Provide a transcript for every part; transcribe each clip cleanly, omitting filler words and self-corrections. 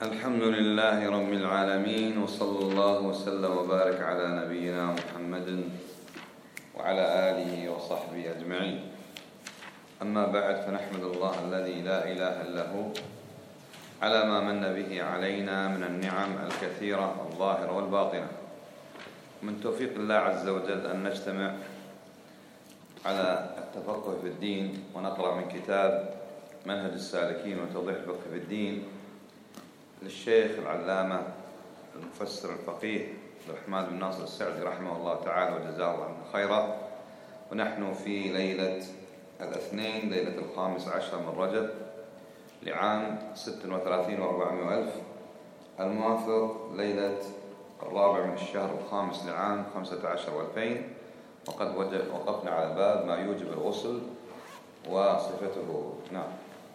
الحمد لله رب العالمين، وصلى الله وسلم وبارك على نبينا محمد وعلى آله وصحبه أجمعين. أما بعد، فنحمد الله الذي لا إله إلا هو على ما من به علينا من النعم الكثيرة الظاهرة والباطنة. من توفيق الله عز وجل أن نجتمع على التفقه في الدين ونقرأ من كتاب منهج السالكين وتوضيح الفقه في الدين للشيخ العلامة المفسر الفقيه عبد الرحمن بن ناصر السعدي رحمه الله تعالى وجزاه الله خيرا. ونحن في ليلة الاثنين، ليلة 15 من رجب لعام 36 و400 ألف، الموافق ليلة 4 من الشهر الخامس لعام 15 و2000. وقد وقفنا على باب ما يوجب الغسل وصفته. نعم.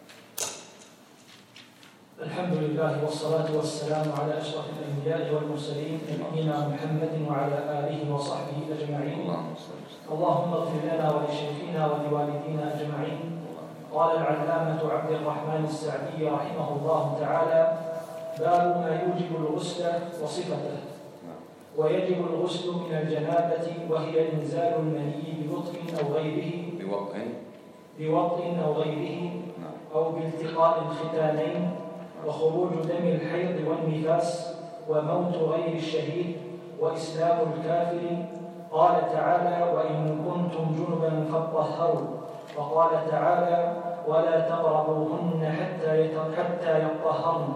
الحمد لله والصلاة والسلام على أشرف الأنبياء والمرسلين نبينا محمد وعلى آله وصحبه أجمعين. اللهم اغفر لنا ولشيخنا ولوالدينا أجمعين. قال العلامة عبد الرحمن السعدي رحمه الله تعالى: باب ما يوجب الغسل وصفته. ويجب الغسل من الجنابة، وهي إنزال المني بوطء أو غيره أو بالتقاء الختانين، وخروج دم الحيض والنفاس، وموت غير الشهيد، وإسلام الكافر. قال تعالى: وإن كنتم جنبا فاطهروا. وقال تعالى: ولا تقربوهن حتى يطهرن.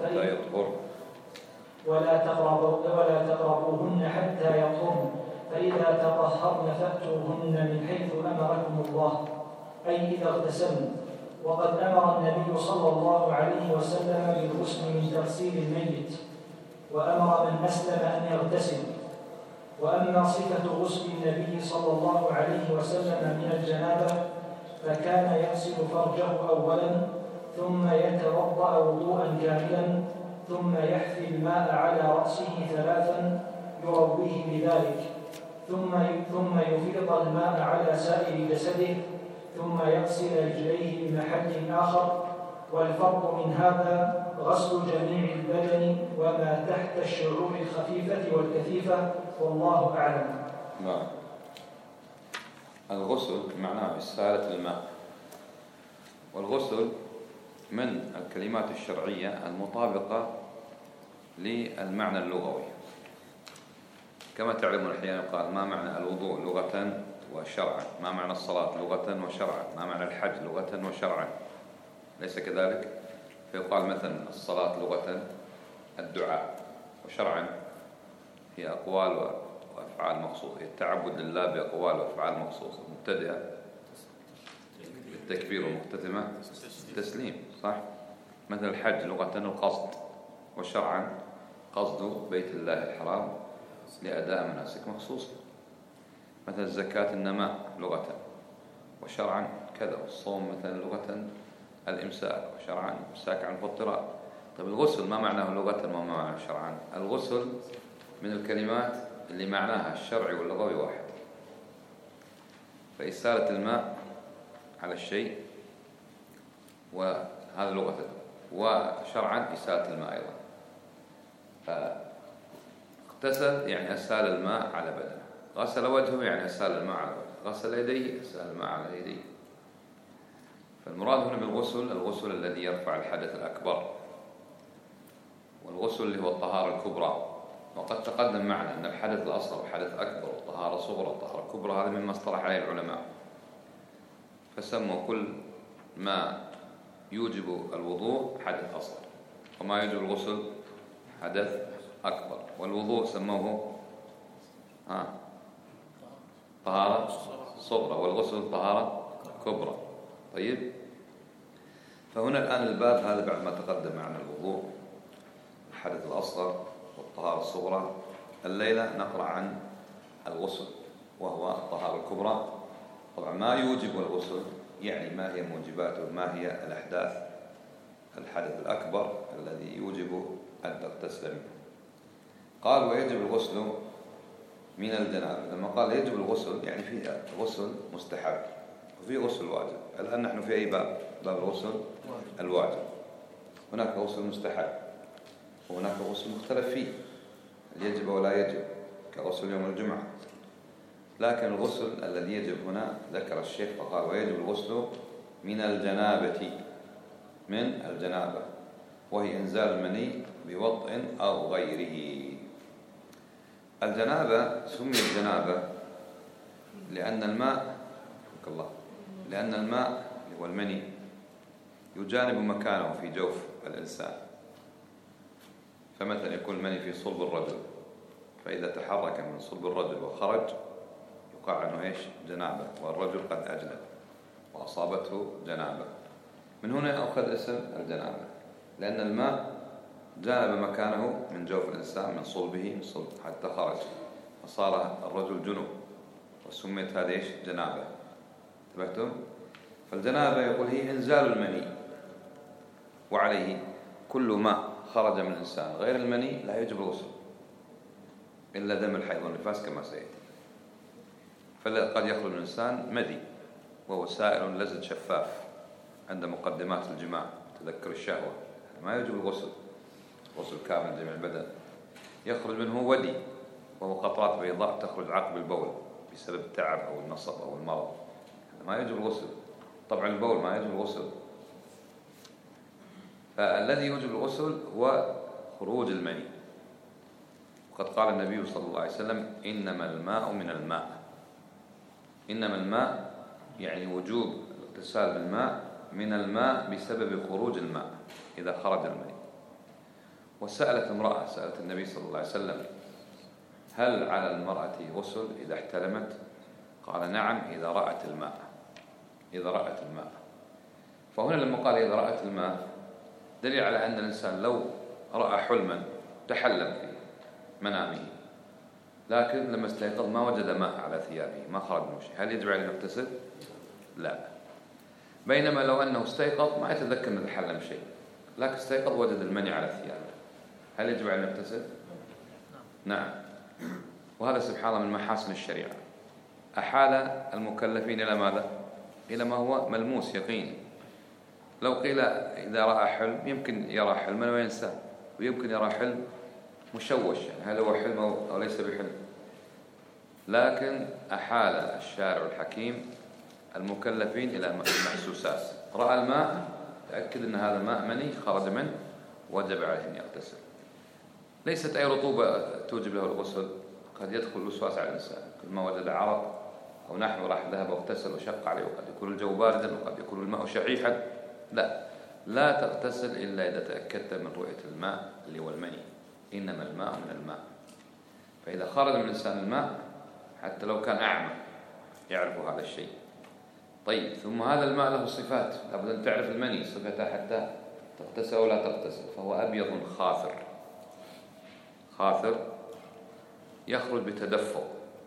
ولا تقربوهن حتى يطهرن، فإذا تطهرن فأتوهن من حيث أمركم الله، أي إذا اغتسلن. وقد أمر النبي صلى الله عليه وسلم بالغسل من تغسيل الميت، وأمر من أسلم أن يغتسل. وأما صفة غسل النبي صلى الله عليه وسلم من الجنابة، فكان يغسل فرجه أولا، ثم يتوضأ وضوءا كاملا، ثم يحفي الماء على رأسه 3 يرويه بذلك، ثم يفيض الماء على سائر جسده، ثم يغسل رجليه بمحل آخر. والفرض من هذا غسل جميع البدن وما تحت الشعور الخفيفة والكثيفة، والله أعلم. نعم. الغسل معناه إسالة الماء، والغسل من الكلمات الشرعية المطابقة للمعنى اللغوي. كما تعلمون أحيانا يقال: ما معنى الوضوء لغة وشرعا؟ ما معنى الصلاة لغة وشرعا؟ ما معنى الحج لغة وشرعا؟ ليس كذلك؟ فيقال مثلا الصلاة لغة الدعاء، وشرعا هي أقوال وأفعال مخصوصة، هي التعبد لله بأقوال وأفعال مخصوصة، مبتدئة بالتكبير ومختتمة التسليم، صح؟ مثل الحج لغة القصد، وشرعا قصد بيت الله الحرام لأداء مناسك مخصوصة. مثل الزكاة النماء لغة، وشرعا كذا. والصوم مثلا لغة الإمساك، وشرعا إمساك عن الفطرات. طيب الغسل ما معناه لغة وما معناه شرعا؟ الغسل من الكلمات اللي معناها الشرعي واللغوي واحد، فإسالة الماء على الشيء، وهذا لغة، وشرعا إسالة الماء أيضا. اغتسل يعني أسال الماء على بدنه، غسل وجهه يعني أسال الماء على وجهه، غسل يديه أسال الماء على يديه. فالمراد هنا بالغسل الغسل الذي يرفع الحدث الأكبر، والغسل اللي هو الطهارة الكبرى. وقد تقدم معنا أن الحدث الأصغر وحدث أكبر والطهارة الصغرى والطهارة الكبرى هذا مما اصطلح عليه العلماء، فسموا كل ما يوجب الوضوء حدث أصغر، وما يوجب الغسل حدث أكبر. والوضوء سموه طهارة صغرى، والغسل طهارة كبرى. طيب، فهنا الآن الباب هذا بعد ما تقدم معنا الوضوء، الحدث الأصغر والطهارة الصغرى. الليلة نقرأ عن الغسل وهو الطهارة الكبرى. طبعا ما يوجب الغسل يعني ما هي موجباته، ما هي الأحداث، الحدث الأكبر الذي يوجب أن تغتسل منه. قال: ويجب الغسل من الجنابة. لما قال يجب الغسل يعني فيه غسل مستحب وفي غسل واجب. الآن نحن في أي باب؟ باب الغسل الواجب. هناك غسل مستحب وهناك غسل مختلف فيه هل يجب أو لا يجب كغسل يوم الجمعة. لكن الغسل الذي يجب هنا ذكر الشيخ فقال ويجب الغسل من الجنابة وهي إنزال المني بوضع أو غيره. الجنابة سميت جنابة لأن الماء هو المني يجانب مكانه في جوف الإنسان. فمثلا يكون المني في صلب الرجل، فإذا تحرك من صلب الرجل وخرج يقال عنه إيش؟ جنابة، والرجل قد أجنب وأصابته جنابة. من هنا أخذ اسم الجنابة، لأن الماء جانب مكانه من جوف الإنسان من صلبه حتى خرج فصار الرجل جنوب، وسميت هذا إيش؟ جنابة. انتبهتم؟ فالجنابة يقول هي إنزال المني، وعليه كل ما خرج من الإنسان غير المني لا يجب الغسل إلا دم الحيض والنفاس كما سيأتي. فقد يخرج من الإنسان مدي وهو سائل لزج شفاف عند مقدمات الجماع تذكر الشهوة، ما يجب الغسل غسل كامل جميع البدن. يخرج منه ودي وهو قطرات بيضاء تخرج عقب البول بسبب التعب أو النصب أو المرض، ما يجب الغسل. طبعا البول ما يجب الغسل. فالذي يجب الغسل هو خروج المني. وقد قال النبي صلى الله عليه وسلم إنما الماء من الماء. إنما الماء يعني وجوب الاغتسال بالماء من الماء بسبب خروج الماء إذا خرج المني. وسألت امرأة سألت النبي صلى الله عليه وسلم هل على المرأة غسل إذا احتلمت؟ قال نعم إذا رأت الماء. فهنا لما قال إذا رأت الماء دليل على أن الإنسان لو رأى حلما تحلم في منامه لكن لما استيقظ ما وجد ماء على ثيابه ما خرج منه شيء، هل يجب عليه أن يغتسل؟ لا. بينما لو أنه استيقظ ما يتذكر أنه تحلم شيء لكن استيقظ وجد المني على ثيابه، هل يجب عليه أن يغتسل؟ نعم. وهذا سبحان الله من محاسن الشريعة، أحال المكلفين إلى ماذا؟ إلى ما هو ملموس يقين. لو قيل إذا رأى حلم يمكن يرى حلما وينسى، ويمكن يرى حلم مشوش يعني هل هو حلم أو ليس بحلم. لكن أحال الشارع الحكيم المكلفين إلى المحسوسات. رأى الماء تأكد أن هذا الماء مني خرج منه وجب عليه أن يغتسل. ليست أي رطوبة توجب له الغسل، قد يدخل الوسواس على الإنسان كل ما وجد عرق أو نحو راح ذهب واغتسل وشق عليه، وقد يكون الجو باردا وقد يكون الماء شحيحا. لا تغتسل إلا إذا تأكدت من رؤية الماء اللي هو المني. إنما الماء من الماء. فإذا خرج من الإنسان الماء حتى لو كان أعمى يعرف هذا الشيء. طيب ثم هذا الماء له صفات، لابد أن تعرف المني صفته حتى تغتسل أو لا تغتسل. فهو أبيض خاثر يخرج بتدفق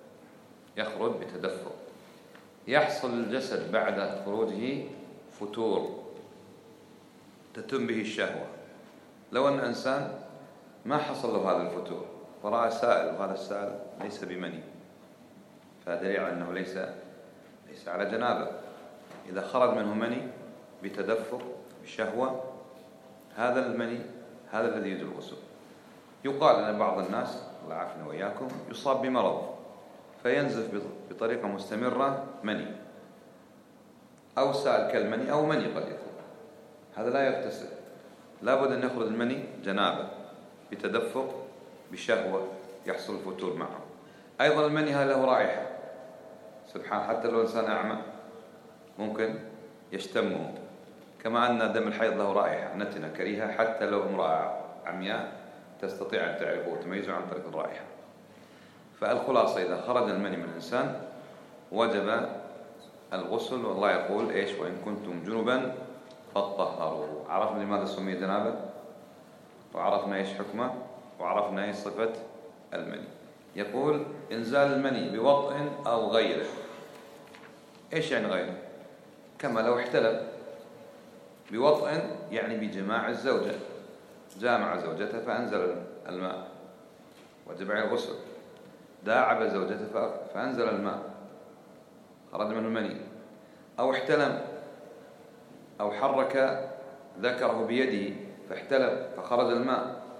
يحصل للجسد بعد خروجه فتور تتم به الشهوة. لو أن إنسان ما حصل له هذا الفتور فرأى سائل وهذا السائل ليس بمني فدليل على أنه ليس على جنابه. إذا خرج منه مني بتدفق بشهوة هذا المني هذا الذي يجب الغسل. يقال أن بعض الناس الله يعافينا وإياكم يصاب بمرض فينزف بطريقة مستمرة مني أو سائل كالمني أو مني قد يكون، هذا لا يغتسل، لابد أن يخرج المني جنابه بتدفق بشهوة يحصل الفتور معه. أيضا المني هذا له رائحة سبحان، حتى لو الإنسان أعمى ممكن يشتمه، كما أن دم الحيض له رائحة نتنة كريهة حتى لو امرأة عمياء تستطيع أن تعرفه وتميزه عن طريق الرائحة. فالخلاصة إذا خرج المني من الإنسان وجب الغسل، والله يقول إيش وإن كنتم جنبا فاطهروا. عرفنا لماذا سمي جنابة، وعرفنا إيش حكمه، وعرفنا إيش صفة المني. يقول إنزال المني بوطء أو غيره. إيش يعني غيره؟ كما لو احتلم بوطء يعني بجماع الزوجة، جامع زوجته فأنزل الماء وجب عليه الغسل. داعب زوجته فأنزل الماء خرج منه المني. أو احتلم أو حرك ذكره بيده فاحتلم فخرج الماء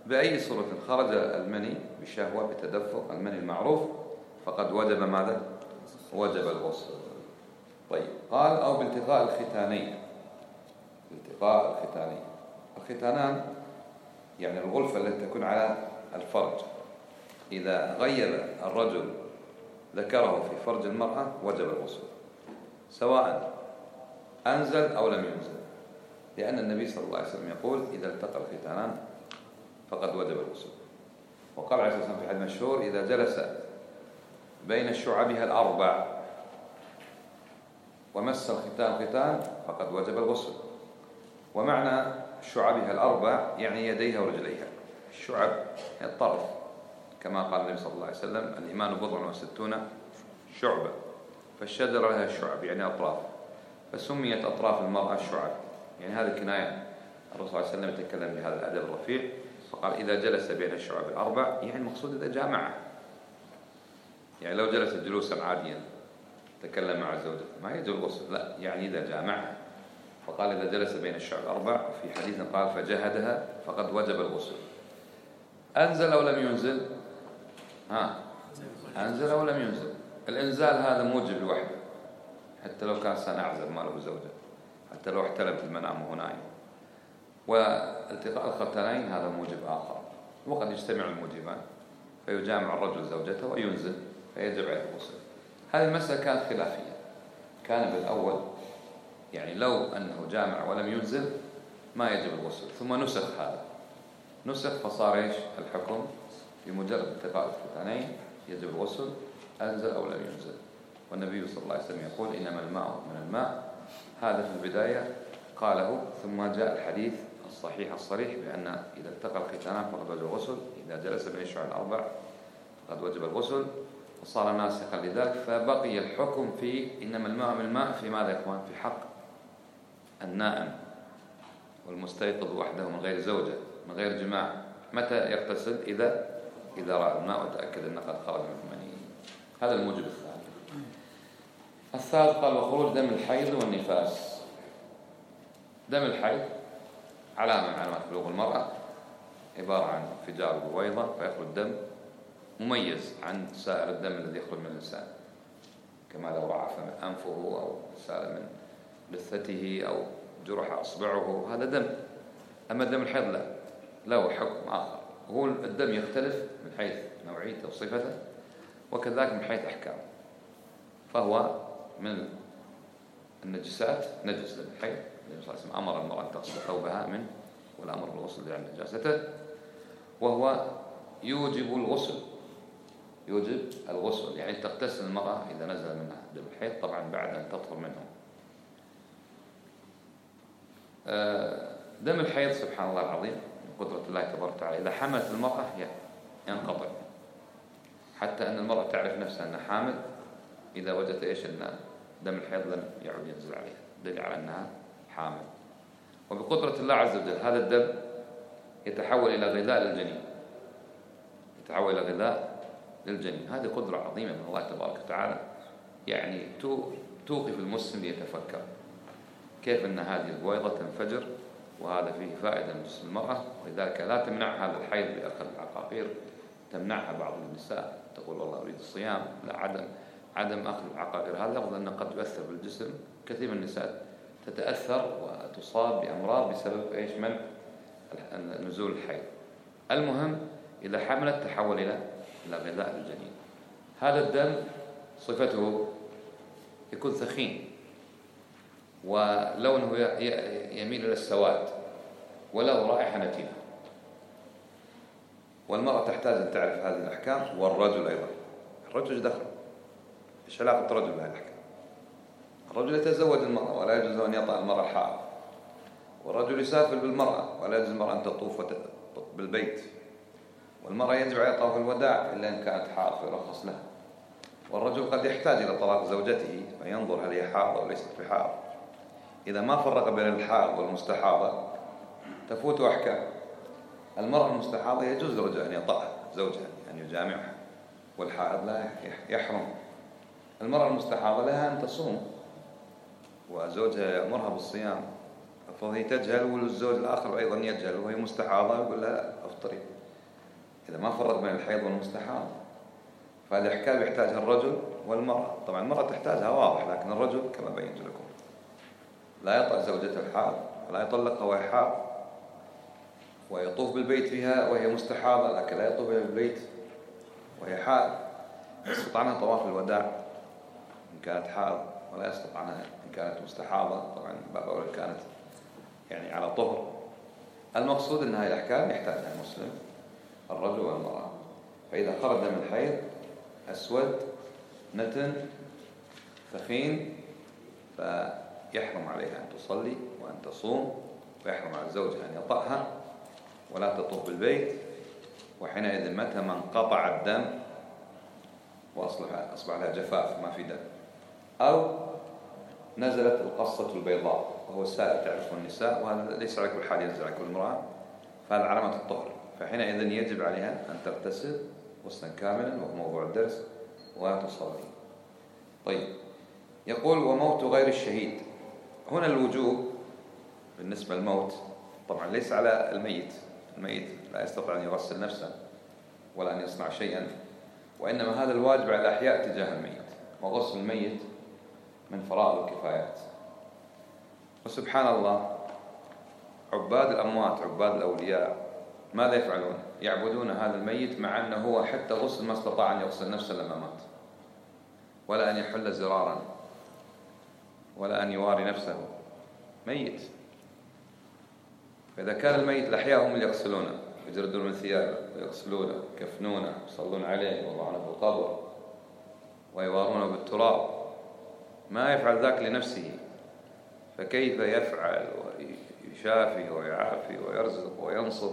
بأي صورة خرج المني بشهوة بتدفق المني المعروف فقد وجب ماذا؟ وجب الغسل. طيب قال أو بالتقاء الختانين. التقاء الختانين، الختانان يعني الغلفة التي تكون على الفرج، إذا غير الرجل ذكره في فرج المرأة وجب الغسل سواء أنزل أو لم ينزل، لأن النبي صلى الله عليه وسلم يقول إذا التقى الختانان فقد وجب الغسل. وقال عليه الصلاة والسلام في حديث مشهور إذا جلس بين شعبها الأربع ومس الختان فقد وجب الغسل. ومعنى شعبها الأربع يعني يديها ورجليها. الشعب هي الطرف، كما قال النبي صلى الله عليه وسلم الإيمان بضع وستون شعبة، فالشجرة لها شعب يعني أطراف، فسميت أطراف المرأة الشعب، يعني هذه كناية. الرسول صلى الله عليه وسلم يتكلم بهذا الأدب الرفيع فقال إذا جلس بين الشعب الأربع، يعني المقصود إذا جامعه، يعني لو جلس جلوسا عاديا تكلم مع زوجته ما يجوز الغسل، لا يعني إذا جامعها. فقال إذا جلس بين الشعب الأربع، في حديث قال فجهدها فقد وجب الغسل. أنزل أو لم ينزل؟ أنزل أو لم ينزل. الإنزال هذا موجب لوحده، حتى لو كان سنعزل ما له زوجة، حتى لو احتلم في المنام وهو نائم. والتقاء الختانين هذا موجب آخر، وقد يجتمع الموجبان فيجامع الرجل زوجته وينزل فيجب عليه الغسل. هذه المسألة كانت خلافية، كان بالأول يعني لو أنه جامع ولم ينزل ما يجب الغسل، ثم نسخ هذا، نسخ فصار إيش الحكم؟ بمجرد التقاء الختانين يجب الغسل أنزل أو لم ينزل. والنبي صلى الله عليه وسلم يقول إنما الماء من الماء، هذا في البداية قاله، ثم جاء الحديث الصحيح الصريح بأن إذا التقى الختانان فقد وجب الغسل، إذا جلس بين الشعب الأربع فقد وجب الغسل، وصار ناسخا لذلك. فبقي الحكم في إنما الماء من الماء في ماذا يا إخوان؟ في حق النائم والمستيقظ وحده من غير زوجة من غير جماع. متى يغتسل؟ إذا رأى الماء وتأكد أنه قد خرج من منيه. هذا الموجب الثاني. الثالث قال وخروج دم الحيض والنفاس. دم الحيض علامة من علامات بلوغ المرأة، عبارة عن انفجار البويضة فيخرج دم مميز عن سائر الدم الذي يخرج من الإنسان، كما لو رعف من أنفه أو سال من لثته أو جرح أصبعه، هذا دم. أما دم الحيض لا، له حكم آخر، هو الدم يختلف من حيث نوعيته وصفته، وكذلك من حيث أحكامه. فهو من النجسات، نجس دم الحيض. النبي صلى الله عليه وسلم أمر المرأة أن تغسل ثوبها منه والأمر بالغسل لعن نجاسته، وهو يوجب الغسل، يوجب الغسل يعني تغتسل المرأة إذا نزل منها دم الحيض، طبعا بعد أن تطهر منه. دم الحيض سبحان الله العظيم من قدرة الله تبارك وتعالى، إذا حملت المرأة ينقطع، حتى أن المرأة تعرف نفسها أنها حامل إذا وجدت إيش أن دم الحيض لم يعود ينزل عليها، دليل على أنها حامل. وبقدرة الله عز وجل هذا الدم يتحول إلى غذاء للجنين، يتحول إلى غذاء للجنين. هذه قدرة عظيمة من الله تبارك وتعالى، يعني توقف المسلم ليتفكر كيف أن هذه البويضة تنفجر، وهذا فيه فائدة من جسم المرأة. ولذلك لا تمنع هذا الحيض بأخذ العقاقير، تمنعها بعض النساء تقول والله أريد الصيام، لا، عدم أخذ العقاقير هذا أفضل، أنه قد يؤثر بالجسم. كثير من النساء تتأثر وتصاب بأمراض بسبب إيش؟ منع نزول الحيض. المهم إذا حملت تحول إلى غذاء للجنين. هذا الدم صفته يكون ثخين ولونه يميل إلى السواد وله رائحة نتنة، والمرأة تحتاج أن تعرف هذه الأحكام، والرجل أيضا. الرجل دخل، إيش علاقة الرجل بهذه الأحكام؟ الرجل يتزوج المرأة ولا يجوز أن يطأ المرأة الحائض، والرجل يسافر بالمرأة ولا يجوز المرأة أن تطوف بالبيت، والمرأة يجب عليها طواف الوداع إلا إن كانت حائض فيرخص لها، والرجل قد يحتاج إلى طلاق زوجته فينظر هل هي حائض أو ليست بحائض. إذا ما فرق بين الحائض والمستحاضة تفوت أحكام. المرأة المستحاضة يجوز للرجل أن يطأ زوجها أن يجامعها، والحائض لا يحرم. المرأة المستحاضة لها أن تصوم وزوجها يأمرها بالصيام، فهي تجهل والزوج الآخر أيضا يجهل وهي مستحاضة يقول لها لا أفطري. إذا ما فرق بين الحيض والمستحاضة. فالإحكام يحتاجها الرجل والمرأة. طبعا المرأة تحتاجها واضح، لكن الرجل كما بينت لكم لا يطأ زوجته الحائض ولا يطلقها وهي حائض، ويطوف بالبيت فيها وهي مستحاضة، لكن لا يطوف بالبيت وهي حائض. يسقط عنها طواف الوداع إن كانت حائض، ولا يسقط عنها إن كانت مستحاضة. طبعا باب أولى كانت يعني على طهر. المقصود أن هذه الأحكام يحتاجها المسلم الرجل والمرأة. فإذا خرج من الحيض أسود نتن ثخين فيحرم عليها أن تصلي وأن تصوم، ويحرم على الزوج أن يطأها ولا تطوف بالبيت. وحينئذ متى ما انقطع الدم وأصبح لها جفاف ما في دم، أو نزلت القصة البيضاء وهو السائل تعرفه النساء، وهذا ليس على كل حال ينزل على كل امرأة، فهذا علامة الطهر، فحينئذ يجب عليها أن تغتسل غسلا كاملا وهو موضوع الدرس وتصلي. طيب، يقول وموت غير الشهيد. هنا الوجوب بالنسبة للموت طبعا ليس على الميت. الميت لا يستطيع أن يغسل نفسه ولا أن يصنع شيئا، وإنما هذا الواجب على الأحياء تجاه الميت، وغسل الميت من فرائض الكفايات. وسبحان الله عباد الأموات عباد الأولياء ماذا يفعلون؟ يعبدون هذا الميت مع أنه هو حتى غسل ما استطاع أن يغسل نفسه لما مات، ولا أن يحل زرارا، ولا أن يواري نفسه، ميت. فإذا كان الميت الأحياء هم اللي يغسلونه، يجردون من ثيابه ويغسلونه ويكفنونه ويصلون عليه ويضعونه في القبر ويوارونه بالتراب، ما يفعل ذاك لنفسه، فكيف يفعل ويشافي ويعافي ويرزق وينصر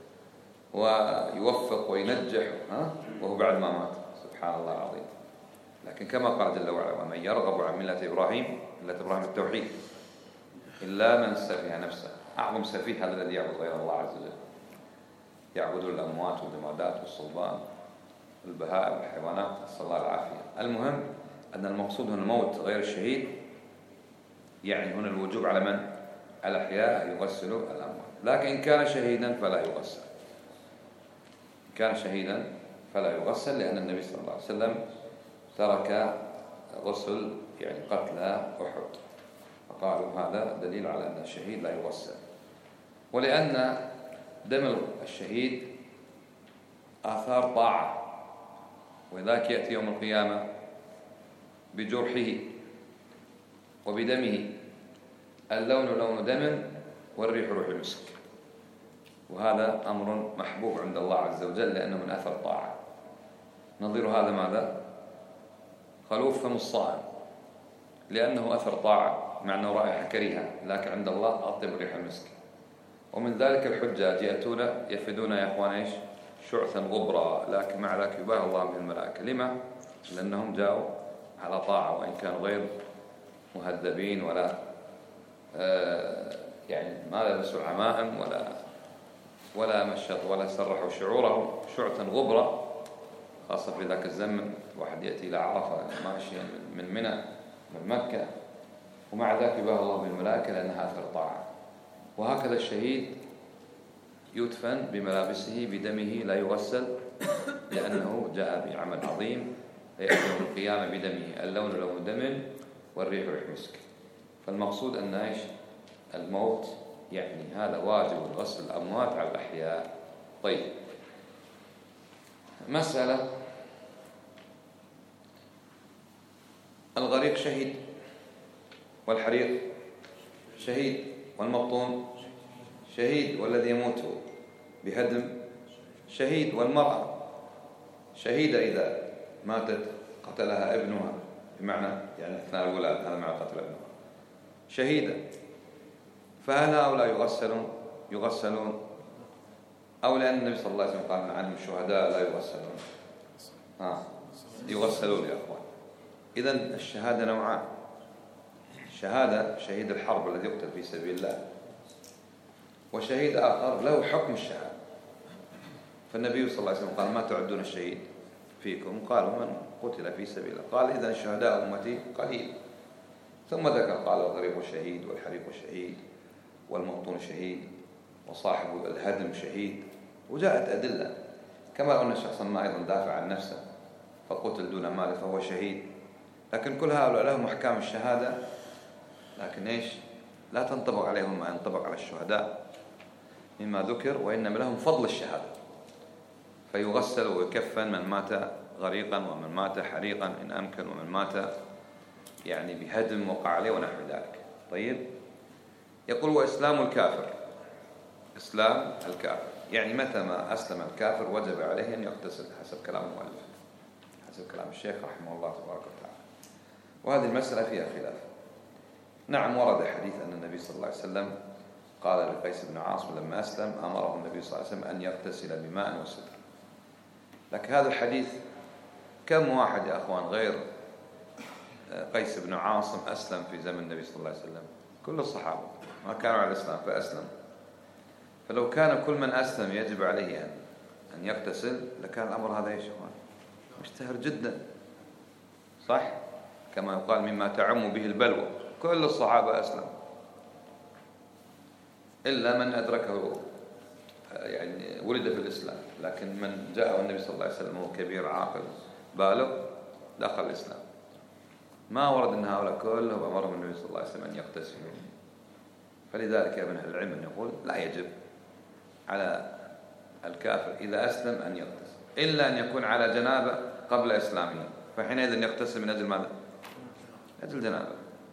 ويوفق وينجح وهو بعد ما مات؟ سبحان الله العظيم. لكن كما قال جل وعلا ومن يرغب عن ملة إبراهيم، ملة إبراهيم التوحيد، إلا من سفه نفسه. أعظم سفيه هذا الذي يعبد غير الله عز وجل، يعبدون الأموات والجمادات والصلبان والبهائم والحيوانات، نسأل الله العافية. المهم أن المقصود هنا الموت غير الشهيد، يعني هنا الوجوب على من؟ على الأحياء يغسلوا الأموات. لكن إن كان شهيدا فلا يغسل، إن كان شهيدا فلا يغسل، لأن النبي صلى الله عليه وسلم ترك غسل يعني قتلى أحد، فقالوا هذا دليل على أن الشهيد لا يغسل. ولأن دم الشهيد آثار طاعة، وذاك يأتي يوم القيامة بجرحه وبدمه، اللون لون دم والريح روح المسك، وهذا أمر محبوب عند الله عز وجل لأنه من أثر طاعة. نظير هذا ماذا؟ خلوف فم الصائم، لأنه أثر طاعة مع أنه رائحة كريهة، لكن عند الله أطيب ريح المسك. ومن ذلك الحجاج يأتون يفدون يا أخوان إيش؟ شعثا غبرا، لكن مع ذلك يباهي الله من الملائكة. لما؟ لأنهم جاءوا على طاعة، وإن كانوا غير مهذبين ولا يعني ما لبسوا عمائم ولا مشط ولا سرحوا شعورهم، شعثا غبرا، خاصة في ذاك الزمن واحد يأتي إلى عرفة ماشيا من منى من مكة، ومع ذلك يباهي الله بالملائكة لأنها أثر طاعة. وهكذا الشهيد يدفن بملابسه بدمه لا يغسل، لأنه جاء بعمل عظيم، فيأتي يوم القيامة بدمه، اللون لون دم والريح ريح مسك. فالمقصود أن إيش؟ الموت يعني هذا واجب غسل الأموات على الأحياء. طيب، مسألة الغريق شهيد، والحريق شهيد، والمبطون شهيد، والذي يموت بهدم شهيد، والمرأة شهيدة إذا ماتت قتلها ابنها، بمعنى يعني أثناء الولادة، هذا معنى قتل ابنها شهيدة. فهل هؤلاء يغسلون أو لأن النبي صلى الله عليه وسلم قال عنهم الشهداء لا يغسلون؟ يغسلون يا أخوان. إذن الشهادة نوعان: شهادة شهيد الحرب الذي يقتل في سبيل الله، وشهيد آخر له حكم الشهادة. فالنبي صلى الله عليه وسلم قال ما تعدون الشهيد فيكم؟ قالوا من قتل في سبيل الله. قال إذن الشهداء أمتي قليل. ثم ذكر قال الغريق شهيد، والحريق شهيد، والمبطون شهيد، وصاحب الهدم شهيد، وجاءت أدلة كما لو أن شخصا ما أيضا دافع عن نفسه فقتل دون مال فهو شهيد. لكن كل هؤلاء لهم أحكام الشهادة، لكن إيش؟ لا تنطبق عليهم ما ينطبق على الشهداء مما ذكر، وإنما لهم فضل الشهادة، فيغسل ويكفن من مات غريقا ومن مات حريقا إن أمكن، ومن مات يعني بهدم وقع عليه ونحو ذلك. طيب، يقول وإسلام الكافر، إسلام الكافر يعني متى ما أسلم الكافر وجب عليه أن يغتسل حسب كلام المؤلف، حسب كلام الشيخ رحمه الله تبارك وتعالى. وهذه المسألة فيها خلاف. نعم، ورد حديث أن النبي صلى الله عليه وسلم قال لقيس بن عاصم لما أسلم أمره النبي صلى الله عليه وسلم أن يغتسل بماء وسدر. لكن هذا الحديث كم واحد يا أخوان غير قيس بن عاصم أسلم في زمن النبي صلى الله عليه وسلم؟ كل الصحابة ما كانوا على الإسلام فأسلم. فلو كان كل من أسلم يجب عليه أن يغتسل لكان الأمر هذا يا إخوان مشتهر جدا، صح؟ كما يقال مما تعم به البلوى، كل الصحابة أسلم إلا من أدركه يعني ولد في الإسلام. لكن من جاء النبي صلى الله عليه وسلم وهو كبير عاقل بالغ دخل الإسلام. ما ورد أن هؤلاء كلهم أمرهم النبي صلى الله عليه وسلم أن يغتسلوا. فلذلك يا ابن أهل العلم يقول لا يجب على الكافر إذا أسلم أن يغتسل إلا أن يكون على جنابة قبل إسلامه، فحينئذ يغتسل من أجل ماذا؟ أجل جنابة.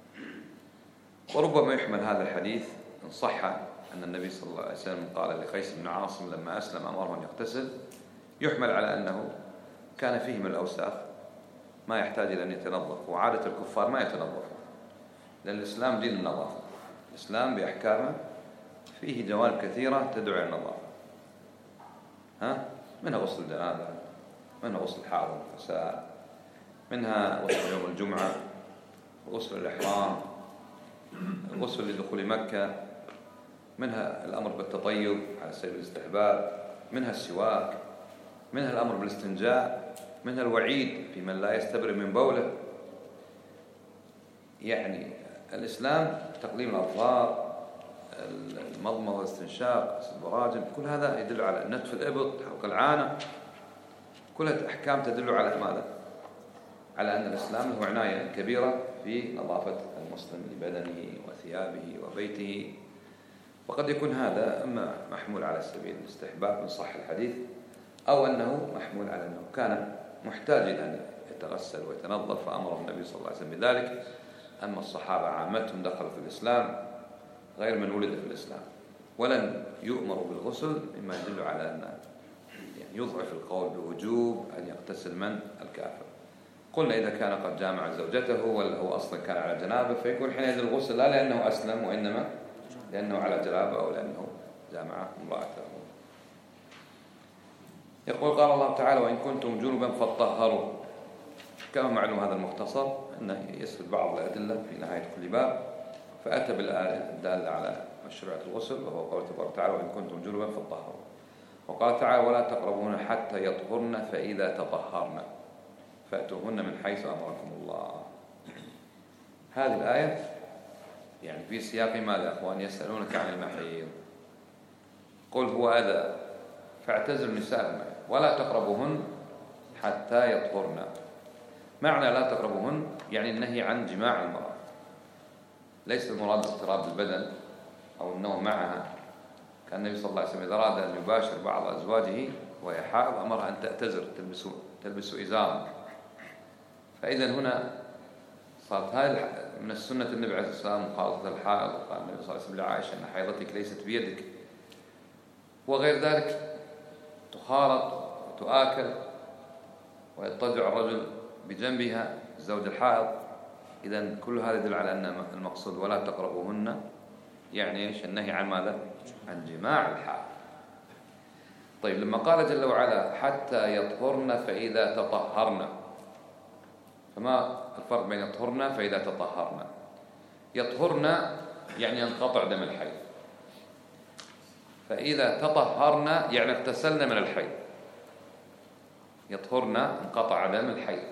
وربما يحمل هذا الحديث إن صح أن النبي صلى الله عليه وسلم قال لقيس بن عاصم لما أسلم أمره أن يغتسل، يحمل على أنه كان فيه من الأوساخ ما يحتاج إلى أن يتنظف، وعادة الكفار ما يتنظفون، لأن الإسلام دين النظافة. الإسلام بأحكامه فيه جوانب كثيرة تدعو إلى النظافة، منها غسل الجنابة، منها غسل الحائض والنفساء، منها غسل يوم الجمعة، غسل الإحرام، الغسل لدخول مكة، منها الأمر بالتطيب على سبيل الاستحباب، منها السواك، منها الأمر بالاستنجاء، منها الوعيد في من لا يستبرئ من بوله. يعني الإسلام تقليم الأظفار، المضمضة والاستنشاق، البراجم، كل هذا يدل على نتف الإبط، حلق العانة، كلها أحكام تدل على ماذا؟ على أن الإسلام له عناية كبيرة في نظافة المسلم لبدنه وثيابه وبيته. وقد يكون هذا إما محمول على سبيل الاستحباب إن صح الحديث، أو أنه محمول على أنه كان محتاج أن يتغسل ويتنظف فأمره النبي صلى الله عليه وسلم بذلك. أما الصحابة عامتهم دخلوا في الإسلام غير من ولد في الإسلام، ولم يؤمروا بالغسل، مما يدل على أن يعني يضعف القول بوجوب أن يغتسل من الكافر. قلنا إذا كان قد جامع زوجته ولا هو أصلا كان على جنابه فيكون حينئذ الغسل لا لأنه أسلم، وإنما لأنه على جنابه أو لأنه جامع امرأته. يقول قال الله تعالى وإن كنتم جنبا فطهروا. كما معلوم هذا المختصر أنه يسرد بعض الأدلة في نهاية كل باب، فأتى بالآية الدالة على مشروعية الغسل، وهو قوله تبارك وتعالى وإن كنتم جنبا فطهروا. وقال تعالى ولا تقربون حتى يطهرن فإذا تطهرن فأتوهن من حيث أمركم الله. هذه الآية يعني في سياق ماذا يا أخوان؟ يسألونك عن المحيض، قل هو أذى فاعتزلوا النساء المحيض ولا تقربوهن حتى يطهرن. معنى لا تقربوهن يعني النهي عن جماع المرأة، ليس المراد اضطراب البدن أو النوم معها. كان النبي صلى الله عليه وسلم إذا أراد أن يباشر بعض أزواجه وهي حائض أمرها أن تأتزر، تلبس إزارا. فإذا هنا صارت هذه من السنة النبي عليه الصلاة والسلام مخالطة الحائض. قال النبي صلى الله عليه وسلم لعائشة أن حيضتك ليست بيدك، وغير ذلك تخالط وتؤكل ويضطجع الرجل بجنبها الزوج الحائض. إذن كل هذا يدل على أن المقصود ولا تقربوهن يعني إيش؟ النهي عن ماذا؟ عن جماع الحائض. طيب لما قال جل وعلا حتى يطهرن فإذا تطهرن، فما الفرق بين يطهرن فإذا تطهرن؟ يطهرن يعني ينقطع دم الحيض، فإذا تطهرن يعني اغتسلن من الحيض. يطهرن انقطع دم الحيض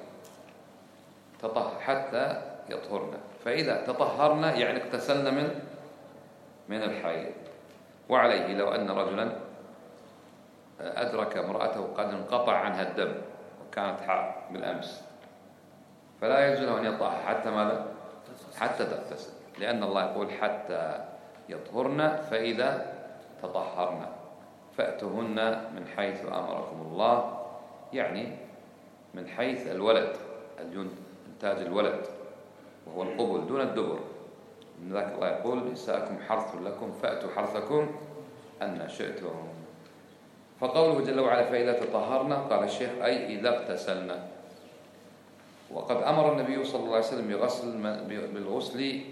حتى يطهرن، فإذا تطهرن يعني اغتسلن من الحيض. وعليه لو أن رجلا أدرك امرأته قد انقطع عنها الدم وكانت حائض بالأمس، فلا يجوز له أن يطأها حتى ماذا؟ حتى تغتسل، لأن الله يقول حتى يطهرن فإذا تطهرن فأتوهن من حيث أمركم الله، يعني من حيث الولد، إنتاج الولد وهو القبل دون الدبر. من ذلك الله يقول نساءكم حرث لكم فأتوا حرثكم أن شئتم. فقوله جل وعلا فإذا تطهرنا، قال الشيخ أي إذا اغتسلنا. وقد أمر النبي صلى الله عليه وسلم بالغسل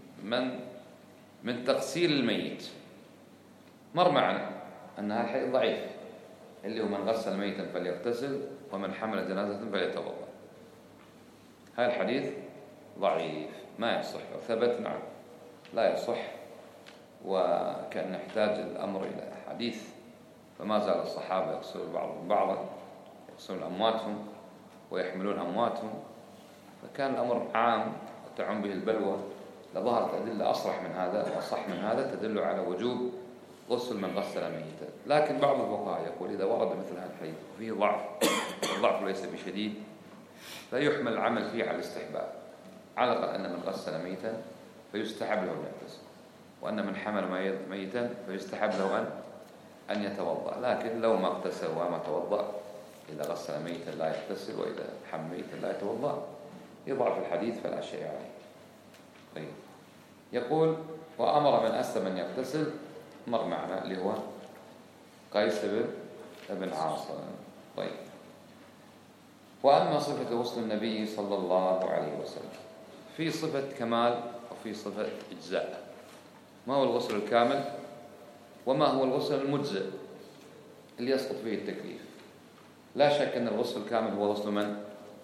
من تغسيل الميت. مر معنا أن هذا الحديث ضعيف، اللي هو من غسل ميتا فليغتسل ومن حمل جنازة فليتوضأ. هذا الحديث ضعيف ما يصح، وثبت نعم لا يصح، وكان يحتاج الأمر إلى حديث. فما زال الصحابة يغسلون بعضهم بعضا، يغسلون أمواتهم ويحملون أمواتهم، فكان الأمر عام وتعم به البلوى. لظهرت أدلة أصرح من هذا وأصح من هذا تدل على وجوب غسل من غسل ميتا. لكن بعض الفقهاء يقول إذا ورد مثل هذا الحديث وفيه ضعف، الضعف ليس بشديد، فيحمل العمل فيه على الاستحباب، على الأقل أن من غسل ميتا فيستحب له أن يغتسل، وأن من حمل ميتا فيستحب له أن يتوضأ. لكن لو ما اغتسل وما توضأ، إذا غسل ميتا لا يغتسل وإذا حمل ميتا لا يتوضأ، يضعف الحديث فلا شيء عليه. طيب، يقول وأمر من أسلم أن يغتسل، مر معنا اللي هو قيس بن عاصم. طيب، وأما صفة غسل النبي صلى الله عليه وسلم، في صفة كمال وفي صفة إجزاء. ما هو الغسل الكامل وما هو الغسل المجزئ اللي يسقط فيه التكليف؟ لا شك أن الغسل الكامل هو غسل من؟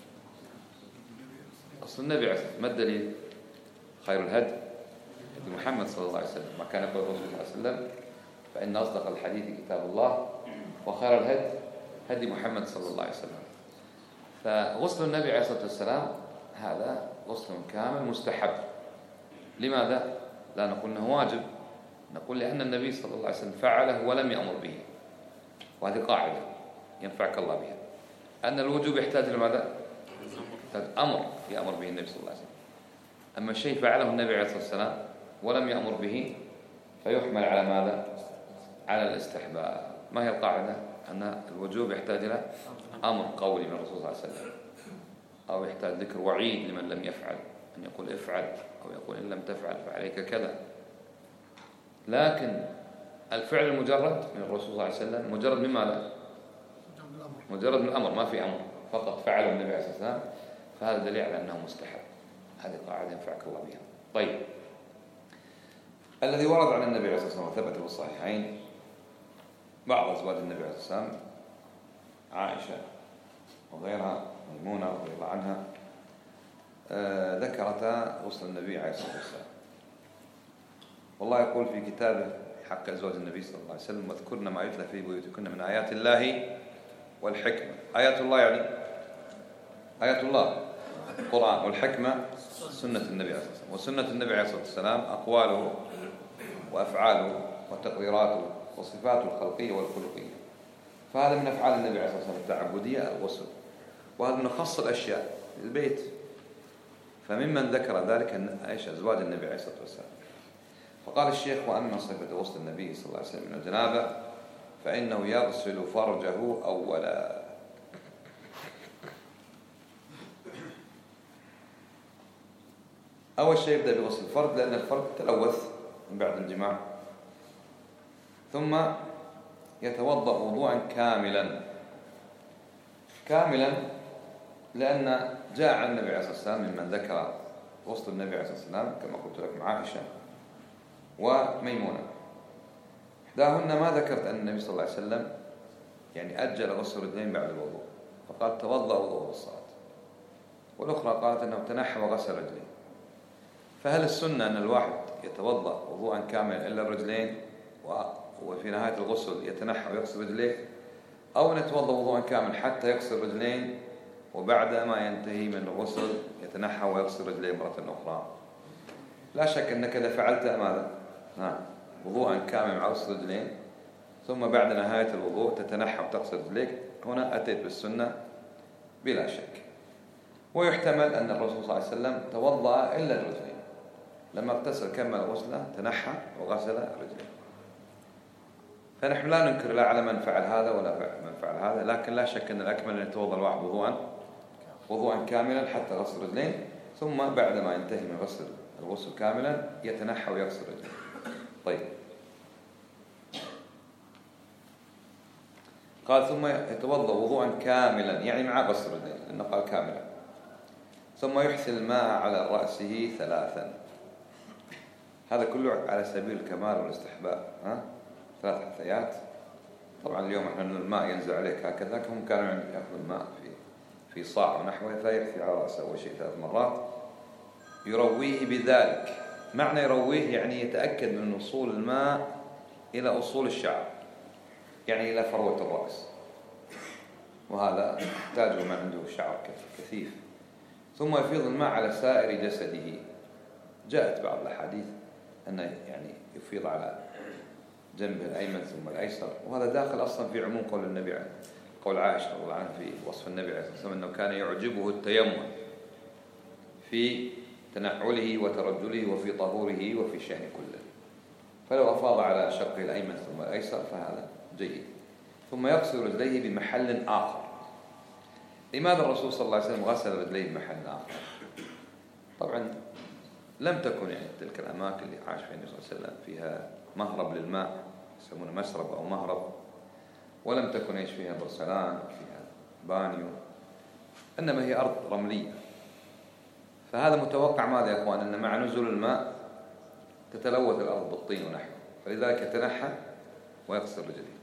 غسل النبي عليه الصلاة والسلام. ما الدليل؟ خير الهدي هدي محمد صلى الله عليه وسلم، ما كان يقول الرسول صلى الله عليه وسلم فإن أصدق الحديث كتاب الله وخير الهدي هدي محمد صلى الله عليه وسلم. فغسل النبي عليه الصلاة والسلام هذا غسل كامل مستحب. لماذا؟ لا نقول أنه واجب، نقول لأن النبي صلى الله عليه وسلم فعله ولم يأمر به، وهذه قاعدة ينفعك الله بها، أن الوجوب يحتاج لماذا؟ يحتاج أمر يأمر به النبي صلى الله عليه وسلم. أما الشيء فعله النبي عليه الصلاة والسلام ولم يأمر به فيحمل على ماذا؟ على الاستحباب. ما هي القاعدة؟ أن الوجوب يحتاج إلى أمر قولي من الرسول صلى الله عليه وسلم، أو يحتاج ذكر وعيد لمن لم يفعل، أن يقول افعل، أو يقول إن لم تفعل فعليك كذا. لكن الفعل المجرد من الرسول صلى الله عليه وسلم مجرد من ماذا؟ مجرد من الأمر، ما في أمر، فقط فعله النبي عليه الصلاة والسلام، فهذا دليل على أنه مستحب. هذه قاعدة ينفعك الله بها. طيب، الذي ورد عن النبي عليه الصلاة والسلام وثبت في الصحيحين، بعض أزواج النبي عليه الصلاة والسلام عائشة وغيرها، ميمونة رضي الله عنها، ذكرتا غسل النبي عليه الصلاة والسلام. والله يقول في كتابه حق أزواج النبي صلى الله عليه وسلم واذكرن ما يتلى في بيوتكن من آيات الله والحكمة. آيات الله يعني آيات الله القرآن، والحكمة سنة النبي عليه الصلاة والسلام. وسنة النبي عليه الصلاة والسلام أقواله وأفعاله وتقريراته وصفاته الخلقية والخلقية. فهذا من أفعال النبي عليه الصلاة والسلام التعبدية الغسل، وهذا من أخص الأشياء البيت. فممن ذكر ذلك أيش أزواج النبي عليه الصلاة والسلام. فقال الشيخ وأما صفة غسل النبي صلى الله عليه وسلم من الجنابة فإنه يغسل فرجه أولا. أول شيء يبدأ بغسل الفرج، لأن الفرج تلوث من بعد الجماع، ثم يتوضأ وضوءا كاملا لأن جاء عن النبي عليه الصلاة والسلام ممن ذكر غسل النبي عليه الصلاة والسلام كما قلت لكم عائشة وميمونة. إحداهن ما ذكرت أن النبي صلى الله عليه وسلم يعني أجل غسل الرجلين بعد الوضوء، فقال توضأ وضوء الصلاة، والأخرى قالت أنه تنحى وغسل رجلين. فهل السنة أن الواحد يتوضأ وضوءا كاملا إلا الرجلين وفي نهاية الغسل يتنحى ويغسل رجليه، أو نتوضأ وضوءا كاملا حتى يغسل رجلين وبعد ما ينتهي من الغسل يتنحى ويغسل رجليه مرة أخرى؟ لا شك أنك إذا فعلت ماذا؟ وضوءا كاملا مع غسل رجلين ثم بعد نهاية الوضوء تتنحى وتغسل رجليك، هنا أتيت بالسنة بلا شك. ويحتمل أن الرسول صلى الله عليه وسلم توضأ إلا الرجلين، لما اغتسل كمل غسله تنحى وغسل رجليه. فنحن لا ننكر لا على من فعل هذا ولا من فعل هذا، لكن لا شك أن الأكمل أن يتوضأ الواحد وضوءا كاملا حتى غسل رجلين، ثم بعد ما ينتهي من غسل الغسل كاملا يتنحى ويغسل رجليه. طيب، قال ثم يتوضأ وضوءا كاملا، يعني مع غسل رجليه، لأنه قال كاملا. ثم يحثي الماء على رأسه 3. هذا كله على سبيل الكمال والاستحباب. 3 حثيات. طبعا اليوم احنا الماء ينزل عليك هكذا، هم كانوا يأخذوا الماء في صاع ونحوه، فيحثي على رأسه أول شيء 3 مرات. يرويه بذلك، معنى يرويه يعني يتأكد من وصول الماء إلى أصول الشعر، يعني إلى فروة الرأس، وهذا يحتاجه من عنده شعر كثيف. ثم يفيض الماء على سائر جسده. جاءت بعض الأحاديث أنه يعني يفيض على جنبه الأيمن ثم الأيسر، وهذا داخل أصلا في عموم قول النبي، قول عائشة رضي الله عنها في وصف النبي عليه الصلاة والسلام أنه كان يعجبه التيمم في تنعله وترجله وفي طهوره وفي شأن كله، فلو أفاض على شقه الأيمن ثم الأيسر فهذا جيد. ثم يغسل رجليه بمحل آخر. لماذا الرسول صلى الله عليه وسلم غسل رجليه بمحل آخر؟ طبعا لم تكن يعني تلك الأماكن اللي عاش فيها النبي صلى الله عليه وسلم فيها مهرب للماء يسمونه مسرب أو مهرب، ولم تكن ايش فيها برسلان وفيها بانيو، إنما هي أرض رملية. فهذا متوقع ماذا يا أخوان؟ أن مع نزول الماء تتلوث الأرض بالطين ونحوه، فلذلك يتنحى ويغسل رجليه.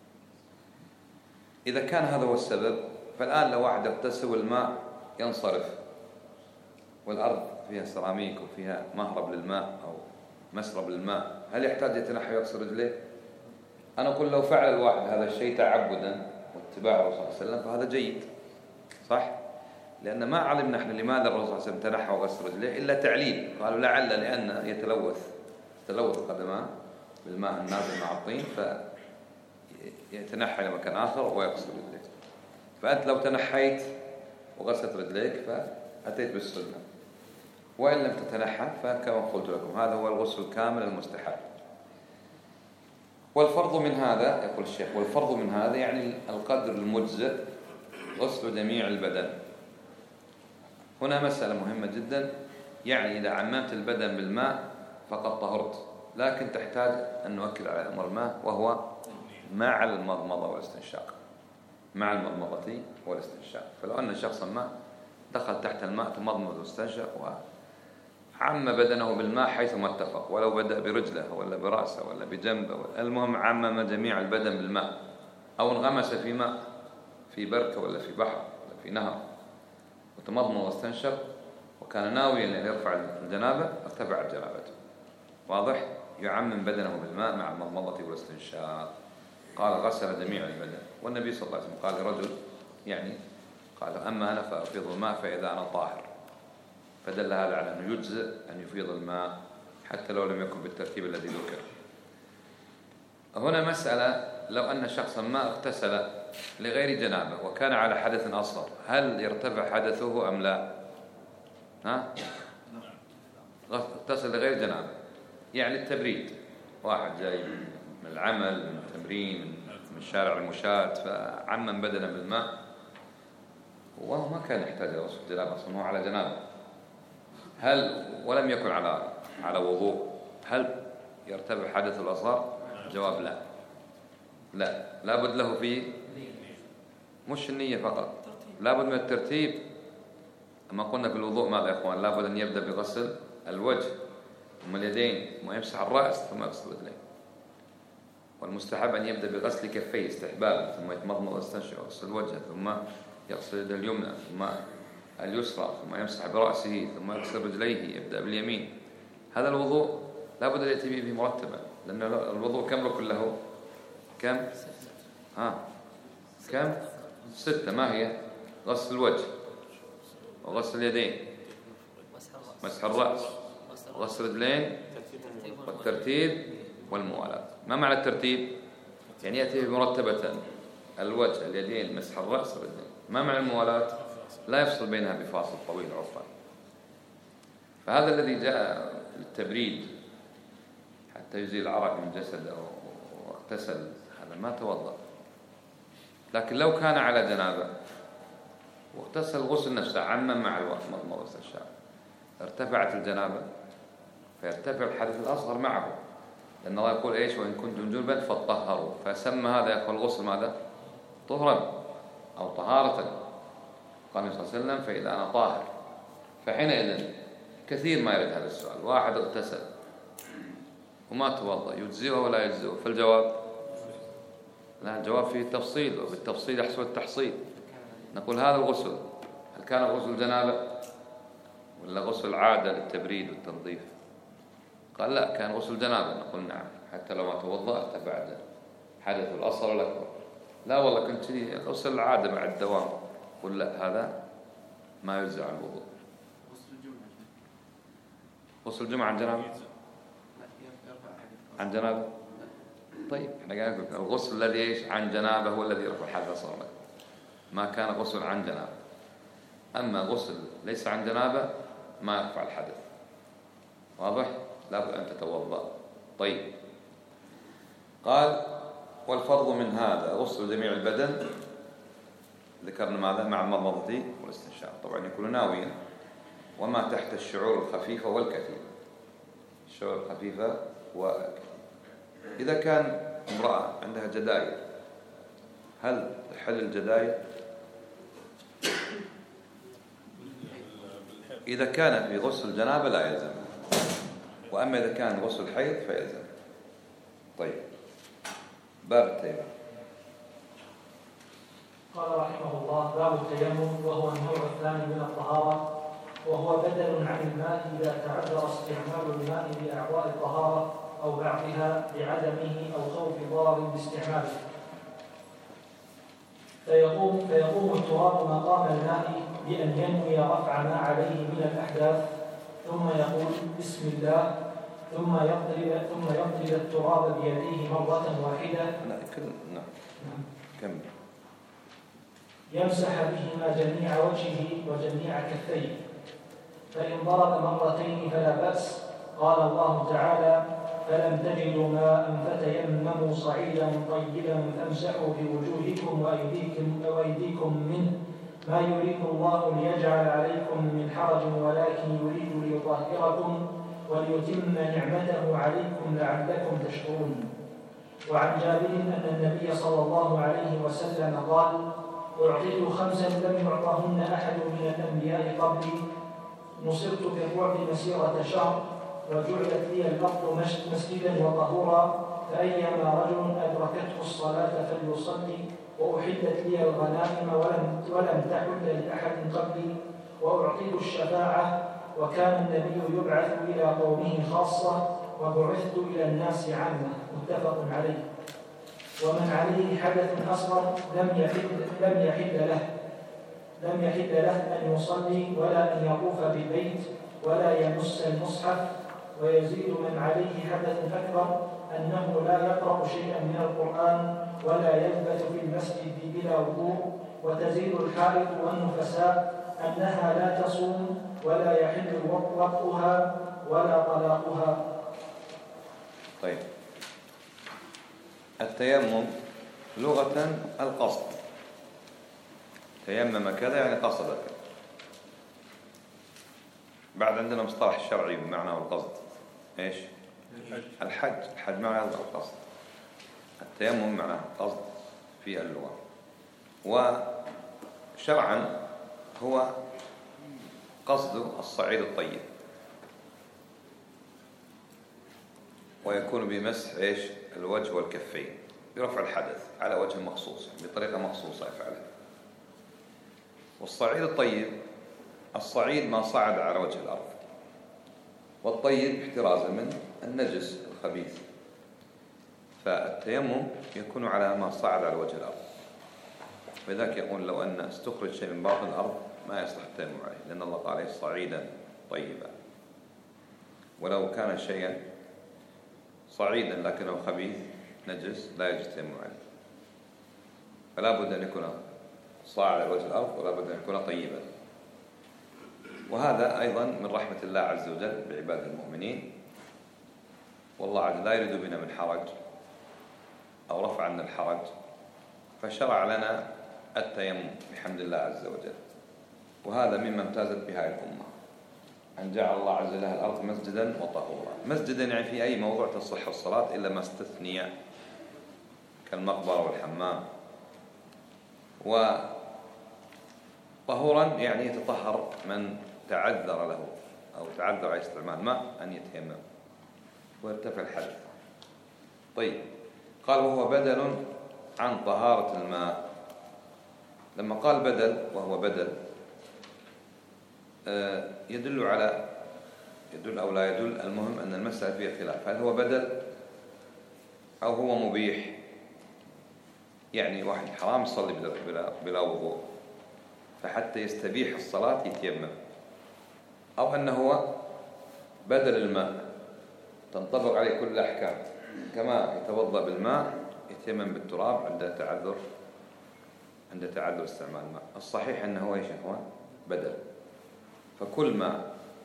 إذا كان هذا هو السبب، فالآن لو واحد اغتسل والماء ينصرف والأرض فيها سيراميك وفيها مهرب للماء أو مسرب للماء، هل يحتاج يتنحى ويغسل رجليه؟ أنا أقول لو فعل الواحد هذا الشيء تعبدا واتباع الرسول صلى الله عليه وسلم فهذا جيد، صح؟ لأن ما علمنا نحن لماذا الرسول صلى الله عليه وسلم تنحى وغسل رجليه إلا تعليل، قالوا لعل لأن تلوث قدماه بالماء النازل مع الطين فيتنحى إلى مكان آخر ويغسل رجليه. فأنت لو تنحيت وغسلت رجليك فأتيت بالسنة، وإن لم تتنحى فكما قلت لكم هذا هو الغسل الكامل المستحب. والفرض من هذا، يقول الشيخ، والفرض من هذا يعني القدر المجزئ غسل جميع البدن. هنا مسألة مهمة جدا، يعني إذا عممت البدن بالماء فقد طهرت، لكن تحتاج أن نؤكد على أمر ما، وهو مع المضمضة والاستنشاق، مع المضمضة والاستنشاق. فلو أن شخصا ما دخل تحت الماء تمضمض واستنشق وعم بدنه بالماء حيثما اتفق، ولو بدأ برجله ولا برأسه ولا بجنبه، المهم عمم جميع البدن بالماء، أو انغمس في ماء في بركة ولا في بحر ولا في نهر وتمضمض واستنشق وكان ناويا أن يرفع الجنابة ارتفعت جنابته. واضح؟ يعمم بدنه بالماء مع المضمضة والاستنشاق. قال غسل جميع البدن. والنبي صلى الله عليه وسلم قال لرجل يعني قال أما أنا فأفيض الماء فإذا أنا طاهر، فدل هذا على أنه يجزئ أن يفيض الماء حتى لو لم يكن بالترتيب الذي ذكر. هنا مسألة، لو أن شخصا ما اغتسل لغير جنابه وكان على حدث أصغر، هل يرتفع حدثه أم لا؟ اغتسل لغير جنابه، يعني التبريد، واحد جاي من العمل من التمرين من شارع المشاة فعمم بدنا بالماء وهو ما كان يحتاج إلى غسل الجنابة أصلا، هو على جنابه، هل ولم يكن على وضوء، هل يرتفع حدث الأصغر؟ الجواب لا، لابد له فيه مش النية فقط، لابد من الترتيب. أما قلنا في الوضوء ماذا يا إخوان؟ لابد أن يبدأ بغسل الوجه ثم اليدين ثم يمسح الرأس ثم يغسل الرجلين، والمستحب أن يبدأ بغسل كفيه استحبابا ثم يتمضمض ويستنشق ويغسل الوجه ثم يغسل يده اليمنى ثم اليسرى ثم يمسح برأسه ثم يغسل رجليه، يبدأ باليمين. هذا الوضوء لابد أن يأتي به مرتبا، لأن الوضوء كم ركن له؟ كم؟ كم؟ 6. ما هي؟ غسل الوجه وغسل اليدين مسح الرأس وغسل الرجلين والترتيب والموالاة. ما معنى الترتيب؟ يعني يأتي مرتبة، الوجه، اليدين، مسح الرأس، الرجلين. ما معنى الموالاة؟ لا يفصل بينها بفاصل طويل عرفا. فهذا الذي جاء للتبريد حتى يزيل العرق من جسده واغتسل، هذا ما توضأ. لكن لو كان على جنابه واغتسل الغسل نفسه عمم مع المضمضة والاستنشاق، ارتفعت الجنابة فيرتفع الحدث الأصغر معه، لأن الله يقول إيش؟ وإن كنتم جنبا فطهروا، فسمى هذا يا أخوة الغسل ماذا؟ طهرا أو طهارة. قال النبي صلى الله عليه وسلم فإذا أنا طاهر. فحينئذ كثير ما يرد هذا السؤال، واحد اغتسل وما توضأ يجزئه ولا يجزئه؟ فالجواب لا، الجواب فيه تفصيل، وبالتفصيل يحصل التحصيل. نقول هذا الغسل هل كان غسل جنابة ولا غسل عادة للتبريد والتنظيف؟ قال لا، كان غسل جنابة. نقول نعم، حتى لو ما توضأت بعد حدث الأصغر والأكبر. لا والله كنت غسل العادة مع الدوام، قل لا، هذا ما يجزئ عن الوضوء. غسل الجمعة عن جنابة؟ عن جنابة. طيب احنا قاعدين نقول الغسل الذي ايش؟ عن جنابه هو الذي يرفع الحدث الأصغر لك، ما كان غسل عن جنابه. أما غسل ليس عن جنابه ما يرفع الحدث. واضح؟ لابد أن تتوضأ. طيب، قال والفرض من هذا غسل جميع البدن. ذكرنا ماذا؟ مع المضمضة والاستنشاق، طبعا يكون ناويا، وما تحت الشعور الخفيفة والكثير. الشعور الخفيفة والكثير. إذا كان امرأة عندها جدايل، هل تحل الجدايل؟ إذا كان في غسل جنابة لا يلزم، وأما إذا كان غسل حيض فيلزم. طيب، باب التيمم. قال رحمه الله: باب التيمم، وهو النوع الثاني من الطهارة، وهو بدل عن الماء إذا تعذر استعمال الماء لأعضاء الطهارة أو بعضها لعدمه أو خوف ضرر باستعماله. فيقوم التراب مقام الماء بأن ينوي رفع ما عليه من الأحداث، ثم يقول بسم الله، ثم يضرب التراب بيديه مرة واحدة. كمل. يمسح بهما جميع وجهه وجميع كفيه، فإن ضرب مرتين فلا بأس. قال الله تعالى: فلم تجدوا ماء فتيمموا صعيدا طيبا فامسحوا بوجوهكم وأيديكم منه، ما يريد الله ليجعل عليكم من حرج ولكن يريد ليطهركم وليتم نعمته عليكم لعلكم تشكرون. وعن جابر أن النبي صلى الله عليه وسلم قال: أعطيت 5 لم يعطهن أحد من الأنبياء قبلي، نصرت بالرعب مسيرة شهر، وجعلت لي الأرض مسجدا وطهورا، فأيما رجل أدركته الصلاة فليصلي، وأحلت لي الغنائم ولم تحل لأحد قبلي، وأعطيت الشفاعة، وكان النبي يبعث إلى قومه خاصة، وبعثت إلى الناس عامة. متفق عليه. ومن عليه حدث أصغر لم يحل له أن يصلي ولا أن يطوف بالبيت ولا يمس المصحف. ويزيد من عليه حدث أكبر أنه لا يقرأ شيئا من القرآن ولا يلبث في المسجد بلا وضوء. وتزيد الحائض والنفساء أنها لا تصوم ولا يحل وطئها ولا طلاقها. طيب، التيمم لغة القصد. تيمم كذا يعني قصد كذا. بعد عندنا مصطلح شرعي بمعنى القصد. ايش؟ الحج معناه القصد. التيمم معناه القصد في اللغة. وشرعا هو قصد الصعيد الطيب، ويكون بمسح ايش؟ الوجه والكفين، برفع الحدث على وجه مخصوص بطريقة مخصوصة يفعلها. والصعيد الطيب، الصعيد ما صعد على وجه الأرض، والطيب احترازا من النجس الخبيث. فالتيمم يكون على ما صعد على وجه الأرض. ولذلك يقول لو أن استخرج شيء من باطن الأرض ما يصلح التيمم عليه، لأن الله قال صعيدا طيبا. ولو كان شيئا صعيدا لكنه خبيث نجس لا يجوز التيمم عليه، فلا بد أن يكون صاعد على وجه الأرض ولا بد أن يكون طيبا. وهذا أيضا من رحمة الله عز وجل بعباد المؤمنين، والله عز وجل لا يريد بنا من حرج أو رفع عنا الحرج، فشرع لنا التيمم بحمد الله عز وجل. وهذا مما امتازت بها الأمة، أن جعل الله عز وجل الأرض مسجدا وطهورا. مسجدا يعني في أي موضوع تصح الصلاة إلا ما استثني كالمقبرة والحمام. وطهورا يعني يتطهر من تعذر له أو تعذر على استعمال ماء أن يتيمم ويرتفع الحدث. طيب، قال وهو بدل عن طهارة الماء. لما قال بدل وهو بدل يدل أو لا يدل، المهم أن المسألة فيها خلاف، هل هو بدل أو هو مبيح؟ يعني واحد حرام يصلي بلا وضوء، فحتى يستبيح الصلاة يتيمم، أو أنه هو بدل الماء تنطبق عليه كل الأحكام، كما يتوضأ بالماء يتيمم بالتراب عند تعذر استعمال الماء. الصحيح أنه هو هو بدل، فكل ما